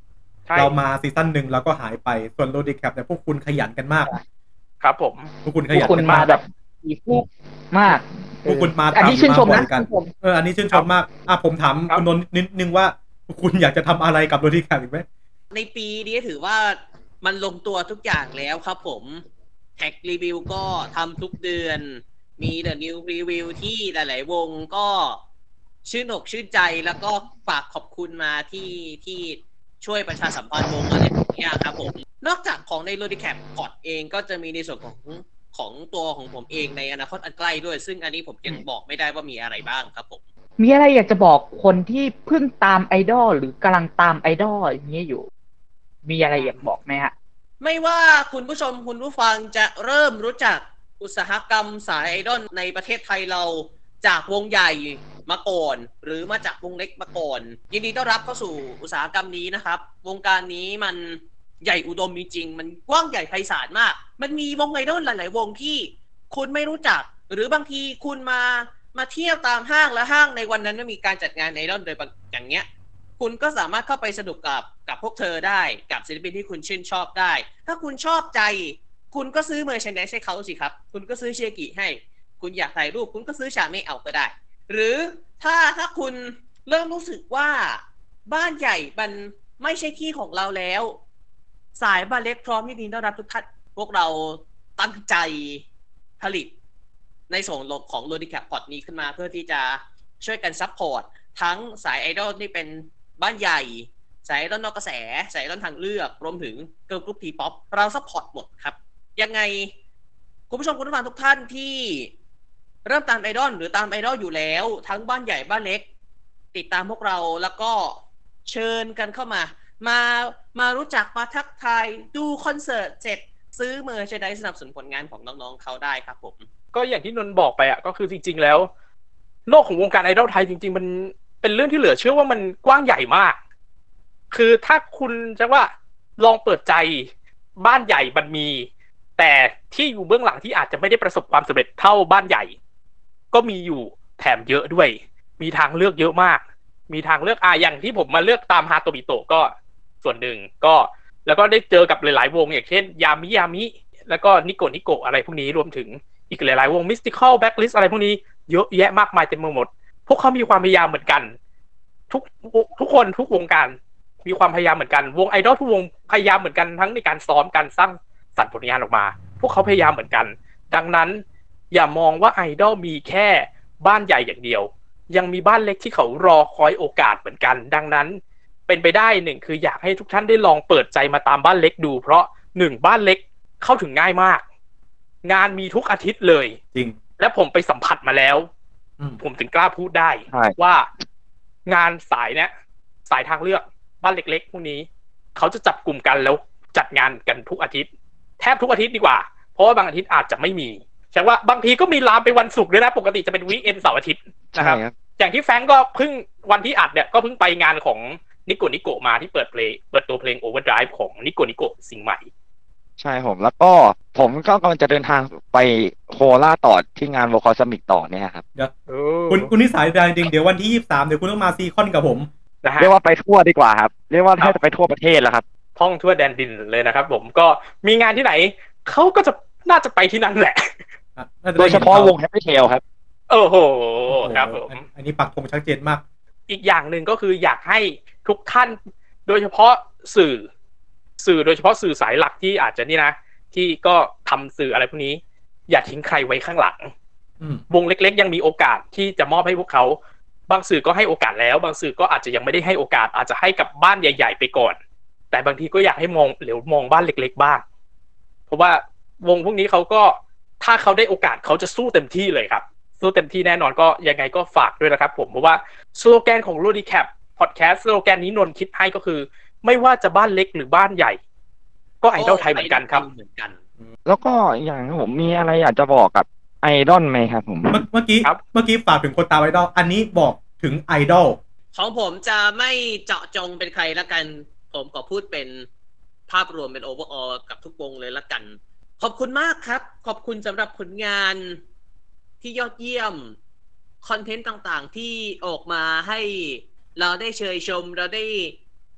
S1: เรามาซีซั่นหนึ่งแล้วก็หายไปส่วนโรดีแคปเนี่ยพวกคุณขยันกันมาก
S5: ครับผม
S1: พวกคุณข
S2: พว
S1: ยั
S2: ก
S1: น
S2: คุณ
S1: กัน
S2: มา
S1: มาก
S2: แบบอีฟุกมาก
S1: พวกคุณมา
S2: อันนี้ชื่นชม
S1: บ่
S2: นะ
S1: อยกัน
S2: ชื่นชม
S1: เอออันนี้ชื่นชมมากอ่ะผมถาม
S5: ครับ
S1: คุณนนท์นิดนึงว่าคุณอยากจะทำอะไรกับโรดีแคปอีกไหม
S4: ในปีนี้ถือว่ามันลงตัวทุกอย่างแล้วครับผมแท็กรีวิวก็ทำทุกเดือน มีเดอะนิวรีวิวที่หลาย ๆ วงก็ชื่นอกชื่นใจแล้วก็ฝากขอบคุณมาที่ที่ช่วยประชาสัมพันธ์วงอะไรแบบนี้ครับผมนอกจากของในโรดิแคปพอร์ตเองก็จะมีในส่วนของของตัวของผมเองในอนาคตอันใกล้ด้วย ซึ่งอันนี้ผมยังบอกไม่ได้ว่ามีอะไรบ้างครับผม
S2: มีอะไรอยากจะบอกคนที่เพิ่งตามไอดอลหรือกำลังตามไอดอลอย่างนี้อยู่ มีอะไรอยากบอกไหมฮะ
S4: ไม่ว่าคุณผู้ชมคุณผู้ฟังจะเริ่มรู้จักอุตสาหกรรมสายไอดอลในประเทศไทยเราจากวงใหญ่มาก่อนหรือมาจากวงเล็กมาก่อนยินดีต้อนรับเข้าสู่อุตสาหกรรมนี้นะครับวงการนี้มันใหญ่อุดมจริงๆมันกว้างใหญ่ไพศาลมากมันมีวงไอดอลหลายๆวงที่คุณไม่รู้จักหรือบางทีคุณมามาเที่ยวตามห้างและห้างในวันนั้นไม่มีการจัดงานไอดอลโดยอย่างเงี้ยคุณก็สามารถเข้าไปสนุกกับกับพวกเธอได้กับศิลปินที่คุณชื่นชอบได้ถ้าคุณชอบใจคุณก็ซื้อเมอร์แชนไดส์ให้เขาสิครับคุณก็ซื้อเชียร์กิให้คุณอยากถ่ายรูปคุณก็ซื้อชาเมเอาก็ได้หรือถ้าถ้าคุณเริ่มรู้สึกว่าบ้านใหญ่มันไม่ใช่ที่ของเราแล้วสายบ้านเล็กพร้อมยินดีต้อนรับทุกท่านพวกเราตั้งใจผลิตในส่วนของโรดิแคปพอร์ตนี้ขึ้นมาเพื่อที่จะช่วยกันซัพพอร์ตทั้งสายไอดอลที่เป็นบ้านใหญ่สายไอดอลนอกกระแสสายไอดอลทางเลือกรวมถึงเกิร์ลกรุ๊ปทีป๊อปเราซัพพอร์ตหมดครับยังไงคุณผู้ชมคุณผู้ฟังทุกท่านที่เริ่มตามไอดอลหรือตามไอดอลอยู่แล้วทั้งบ้านใหญ่บ้านเล็กติดตามพวกเราแล้วก็เชิญกันเข้ามามามารู้จักมาทักทายดูคอนเสิร์ตเสร็จซื้อเมอร์แชนไดส์สนับสนุนผลงานของน้องๆเขาได้ครับผม
S5: ก็อย่างที่นนท์บอกไปอ่ะก็คือจริงๆแล้วโลกของวงการไอดอลไทยจริงๆมันเป็นเรื่องที่เหลือเชื่อว่ามันกว้างใหญ่มากคือถ้าคุณจะว่าลองเปิดใจบ้านใหญ่มันมีแต่ที่อยู่เบื้องหลังที่อาจจะไม่ได้ประสบความสำเร็จเท่าบ้านใหญ่ก็มีอยู่แถมเยอะด้วยมีทางเลือกเยอะมากมีทางเลือกอ่ะอย่างที่ผมมาเลือกตามฮาโตบิโตะก็ส่วนหนึ่งก็แล้วก็ได้เจอกับหลายๆวงอย่างเช่นยามิยามิแล้วก็นิโกนิโกอะไรพวกนี้รวมถึงอีกหลายๆวง Mystical Blacklist อะไรพวกนี้เยอะแยะมากมายเต็มไปหมดพวกเขามีความพยายามเหมือนกันทุกทุกคนทุกวงการมีความพยายามเหมือนกันวงไอดอลทุกวงพยายามเหมือนกันทั้งในการซ้อมการสร้างสรรค์ผลงานออกมาพวกเขาพยายามเหมือนกันดังนั้นอย่ามองว่าไอดอลมีแค่บ้านใหญ่อย่างเดียวยังมีบ้านเล็กที่เขารอคอยโอกาสเหมือนกันดังนั้นเป็นไปได้หนึ่งคืออยากให้ทุกท่านได้ลองเปิดใจมาตามบ้านเล็กดูเพราะหนึ่งบ้านเล็กเข้าถึงง่ายมากงานมีทุกอาทิตย์เลย
S1: จริง
S5: และผมไปสัมผัสมาแล้วผมถึงกล้าพูดได้ว่างานสายเนี้ยสายทางเลือกบ้านเล็กๆพวกนี้เขาจะจับกลุ่มกันแล้วจัดงานกันทุกอาทิตย์แทบทุกอาทิตย์ดีกว่าเพราะว่าบางอาทิตย์อาจจะไม่มีใช่ว่าบางทีก็มีลามไปวันศุกร์ด้วยนะปกติจะเป็นวีคเอนด์เสาร์อาทิตย์นะครับอย่างที่แฟรงก์ก็เพิ่งวันที่อัดเนี่ยก็เพิ่งไปงานของนิโกนิโกมาที่เปิดเพลงเปิดตัวเพลง Overdrive ของนิโกนิโกสิ่งใหม่
S6: ใช่ผมแล้วก็ผมก็กำลังจะเดินทางไปโคราชต่อที่งาน World Cosmic ต่อเนี่ยครับ
S1: เดี๋ยวคุณคุณนิสัยแดงจริงเดี๋ยววันที่ยี่สิบสามเดี๋ยวคุณต้องมาซีคอนกับผม
S6: เรียกว่าไปทั่วดีกว่าครับเรียกว่าแทบจะไปทั่วประเทศแล้วครับ
S5: ท่องทั่วแดนดินเลยนะครับผมก็มีงานที่ไหนเขาก็จะน่าจะไปที่นั่นแหละ
S6: โดยเฉพาะวง Happy Tail ครับ
S5: โอ้โหครับผม
S1: อันนี้ปักธงชัดเจนมาก
S5: อีกอย่างหนึ่งก็คืออยากให้ทุกท่านโดยเฉพาะสื่อสื่อโดยเฉพาะสื่อสายหลักที่อาจจะนี่นะที่ก็ทำสื่ออะไรพวกนี้อย่าทิ้งใครไว้ข้างหลังวงเล็กๆยังมีโอกาสที่จะมอบให้พวกเขาบางสื่อก็ให้โอกาสแล้วบางสื่อก็อาจจะยังไม่ได้ให้โอกาสอาจจะให้กับบ้านใหญ่ๆไปก่อนแต่บางทีก็อยากให้มองเหลียวมองบ้านเล็กๆบ้างเพราะว่าวงพวกนี้เขาก็ถ้าเขาได้โอกาสเขาจะสู้เต็มที่เลยครับสู้เต็มที่แน่นอนก็ยังไงก็ฝากด้วยนะครับผมเพราะว่าสโลแกนของ Lodicap Podcast สโลแกนนี้นนท์คิดให้ก็คือไม่ว่าจะบ้านเล็กหรือบ้านใหญ่ก็ไอดอลไทยเหมือนกันครับ
S6: แล้วก็อย่างผมมีอะไรอยากจะบอกกับไอดอลไหมครับผม
S1: เมื่อกี้เมื่อกี้ฝากถึงคนตามไอดอลอันนี้บอกถึงไอดอล
S4: ของผมจะไม่เจาะจงเป็นใครละกันผมขอพูดเป็นภาพรวมเป็นโอเวอร์ออลกับทุกวงเลยละกันขอบคุณมากครับขอบคุณสำหรับผลงานที่ยอดเยี่ยมคอนเทนต์ต่างๆที่ออกมาให้เราได้เชยชมเราได้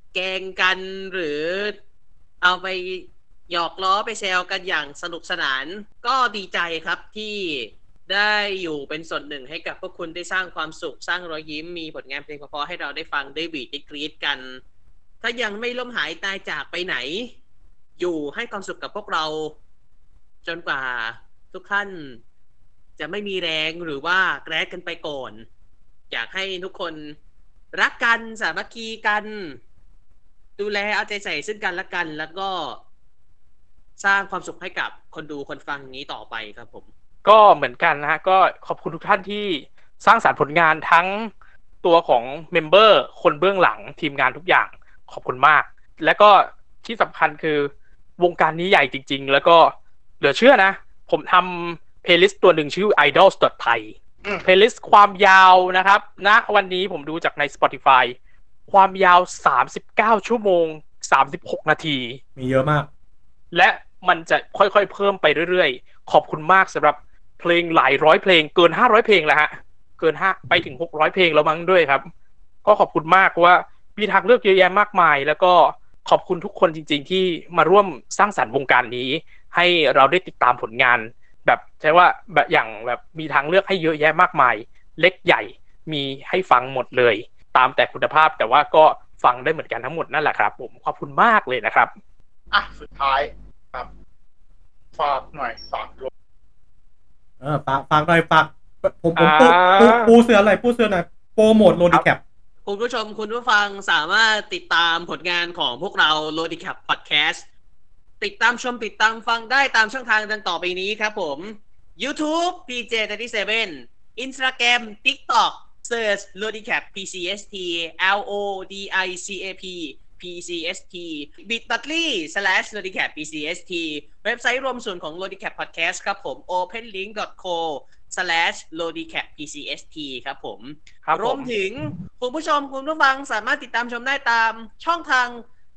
S4: แกล้งกันหรือเอาไปหยอกล้อไปแซวกันอย่างสนุกสนาน ก็ดีใจครับที่ได้อยู่เป็นส่วนหนึ่งให้กับพวกคุณได้สร้างความสุขสร้างรอยยิ้มมีผลงานเพลงเพราะๆให้เราได้ฟังได้บีทได้กรี๊ดกัน ถ้ายังไม่ล้มหายตายจากไปไหน อยู่ให้ความสุขกับพวกเรา จนกว่าทุกท่านจะไม่มีแรงหรือว่าแกรดกันไปก่อน อยากให้ทุกคนรักกันสามัคคีกัน ดูแลเอาใจใส่ซึ่งกันและกัน แล้วก็สร้างความสุขให้กับคนดูคนฟังนี้ต่อไปครับผม
S5: ก็เหมือนกันนะฮะก็ขอบคุณทุกท่านที่สร้างสรรค์ผลงานทั้งตัวของเมมเบอร์คนเบื้องหลังทีมงานทุกอย่างขอบคุณมาก และก็ที่สำคัญคือวงการนี้ใหญ่จริงๆแล้วก็เหลือเชื่อนะผมทำเพลย์ลิสต์ตัวหนึ่งชื่อ idols dot thai เพลย์ลิสต์ความยาวนะครับณวันนี้ผมดูจากใน Spotify ความยาวสามสิบเก้าชั่วโมงสามสิบหกนาที
S1: มีเยอะมาก
S5: และมันจะค่อยๆเพิ่มไปเรื่อยๆขอบคุณมากสำหรับเพลงหลายร้อยเพลงเกินห้าร้อยเพลงแล้วฮะเกินห้าไปถึงหกร้อยเพลงแล้วมั้งด้วยครับก็ขอบคุณมากว่ามีทางเลือกเยอะแยะมากมายแล้วก็ขอบคุณทุกคนจริงๆที่มาร่วมสร้างสรรค์วงการนี้ให้เราได้ติดตามผลงานแบบใช่ว่าแบบอย่างแบบมีทางเลือกให้เยอะแยะมากมายเล็กใหญ่มีให้ฟังหมดเลยตามแต่คุณภาพแต่ว่าก็ฟังได้เหมือนกันทั้งหมดนั่นแหละครับผมขอบคุณมากเลยนะครับ
S3: อ่ะสุดท้ายครับฝากหน่อยฝากด้วย
S1: เออฝากฝากหน่อยฝากผมผมปูปูปูเสืออะไรปูเสือหน่อยโปรโมทโลดิแคป
S4: คุณผู้ชมคุณผู้ฟังสามารถติดตามผลงานของพวกเรา Lodicap Podcast ติดตามชมติดตามฟังได้ตามช่องทางดังต่อไปนี้ครับผม YouTube พี เจ สามสิบเจ็ด Instagram TikTok Search Lodicap พี ซี เอส ที L O D I C A P พี ซี เอส ที bit dot l y slash lodicap พี ซี เอส ที เว็บไซต์รวมส่วนของ Lodicap Podcast ครับผม openlink dot co slash lodicap พี ซี เอส ที ครับผมรวมถึงคุณผู้ชมคุณผู้ฟังสามารถติดตามชมได้ตามช่องทาง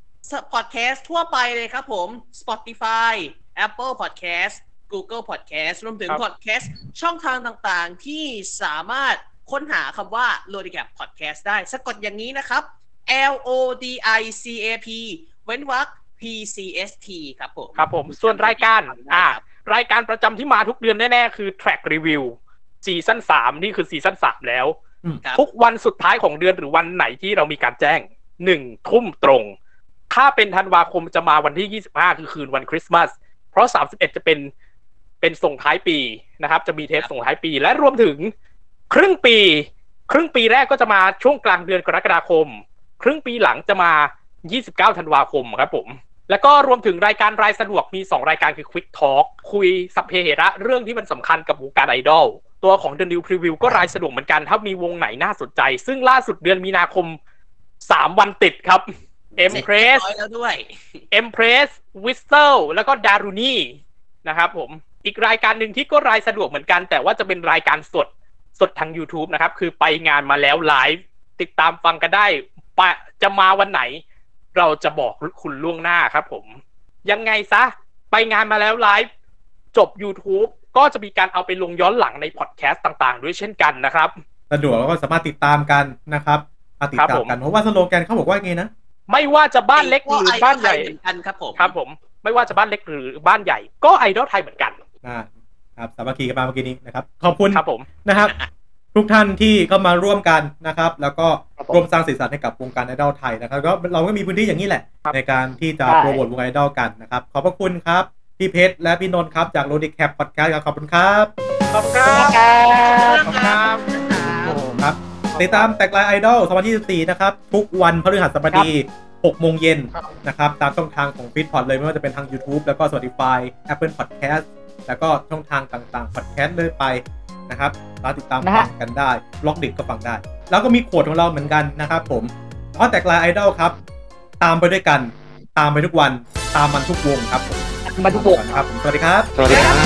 S4: podcast ทั่วไปเลยครับผม Spotify Apple Podcast Google Podcast รวมถึง podcast ช่องทางต่างๆที่สามารถค้นหาคำว่า Lodicap Podcast ได้สะกดอย่างนี้นะครับ L O D I C A P เว้นวรรค P C S T ครับผม
S5: ครับผมส่วนรายการอ่ารายการประจำที่มาทุกเดือนแน่ๆคือ Track Review ซีซั่นสามนี่คือซีซั่นสามแล้วทุกวันสุดท้ายของเดือนหรือวันไหนที่เรามีการแจ้งหนึ่งทุ่มตรงถ้าเป็นธันวาคมจะมาวันที่ยี่สิบห้าคือคืนวันคริสต์มาสเพราะสามสิบเอ็ดจะเป็นเป็นส่งท้ายปีนะครับจะมีเทปส่งท้ายปีและรวมถึงครึ่งปีครึ่งปีแรกก็จะมาช่วงกลางเดือนกรกฎาคมครึ่งปีหลังจะมายี่สิบเก้าธันวาคมครับผมแล้วก็รวมถึงรายการรายสะดวกมีสองรายการคือ Quick Talk คุยสัพเพเหระเรื่องที่มันสำคัญกับวงการไอดอลตัวของ The New Preview ก็รายสะดวกเหมือนกันถ้ามีวงไหนน่าสนใจซึ่งล่าสุดเดือนมีนาคมสามวันติดครับ Empress
S4: แล้วด้วย
S5: Empress Whistle แล้วก็ Daruni นะครับผมอีกรายการหนึ่งที่ก็รายสะดวกเหมือนกันแต่ว่าจะเป็นรายการสดสดทาง YouTube นะครับคือไปงานมาแล้วไลฟ์ติดตามฟังกันได้จะมาวันไหนเราจะบอกคุณล่วงหน้าครับผมยังไงซะไปงานมาแล้วไลฟ์จบ YouTube ก็จะมีการเอาไปลงย้อนหลังในพอดแคสต์ต่างๆด้วยเช่นกันนะครับ
S1: สะดวกแล้วก็สามารถติดตามกันนะครับมาติดตามกันเพราะว่าสโลแกนเขาบอกว่าไงนะ
S5: ไม่ว่าจะบ้านเล็กหรือบ้านใหญ่
S4: กันครับผม
S5: ครับผมไม่ว่าจะบ้านเล็กหรือบ้านใหญ่ก็ไอดอลไทยเหมือนกัน
S1: นะครับสามัคคีกันมาเมื่อกี้นี้นะครับขอบคุณ
S5: ครับผม
S1: นะครับทุกท่านที่เข้ามาร่วมกันนะครับแล้วก็ร่วมสร้างสีสันให้กับวงการไอดอลไทยนะครับก็เราก็มีพื้นที่อย่างนี้แหละในการที่จะโปรโมทวงไอดอลกันนะครับขอบพระคุณครับพี่เพชรและพี่นนท์ครับจาก Lodicap Podcast ขอบคุณครับ
S5: ขอบคุณครับ
S4: ขอบคุณครับ
S1: ครับติดตามแตกลายไอดอลสองพันยี่สิบสี่นะครับทุกวันพฤหัสบดีหกโมงเย็นนะครับตามช่องทางของ Feedpot เลยไม่ว่าจะเป็นทาง YouTube แล้วก็ Spotify Apple Podcast แล้วก็ช่องทางต่างๆ Podcast เลยไปนะครับเราติดตามฟังกันได้บล็อกดิก็ฟังได้แล้วก็มีขวดของเราเหมือนกันนะครับผมเพราะแตกลายไอดอลครับตามไปด้วยกันตามไปทุกวันตามมันทุกวงครับผม
S2: มาทุกวง
S1: ครับผมสวัสดีครับ
S6: สวัสดีครับ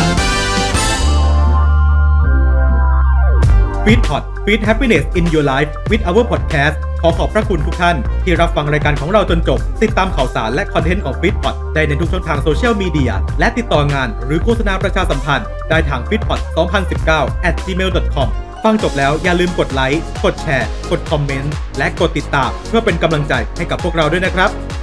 S1: Feedpot Feed Happiness in Your Life with our podcast ขอขอบพระคุณทุกท่านที่รับฟังรายการของเราจนจบติดตามข่าวสารและคอนเทนต์ของ Feedpot ได้ในทุกช่องทางโซเชียลมีเดียและติดต่องานหรือโฆษณาประชาสัมพันธ์ได้ทาง feedpot สองพันสิบเก้า at gmail dot com ฟังจบแล้วอย่าลืมกดไลค์กดแชร์กดคอมเมนต์และกดติดตามเพื่อเป็นกำลังใจให้กับพวกเราด้วยนะครับ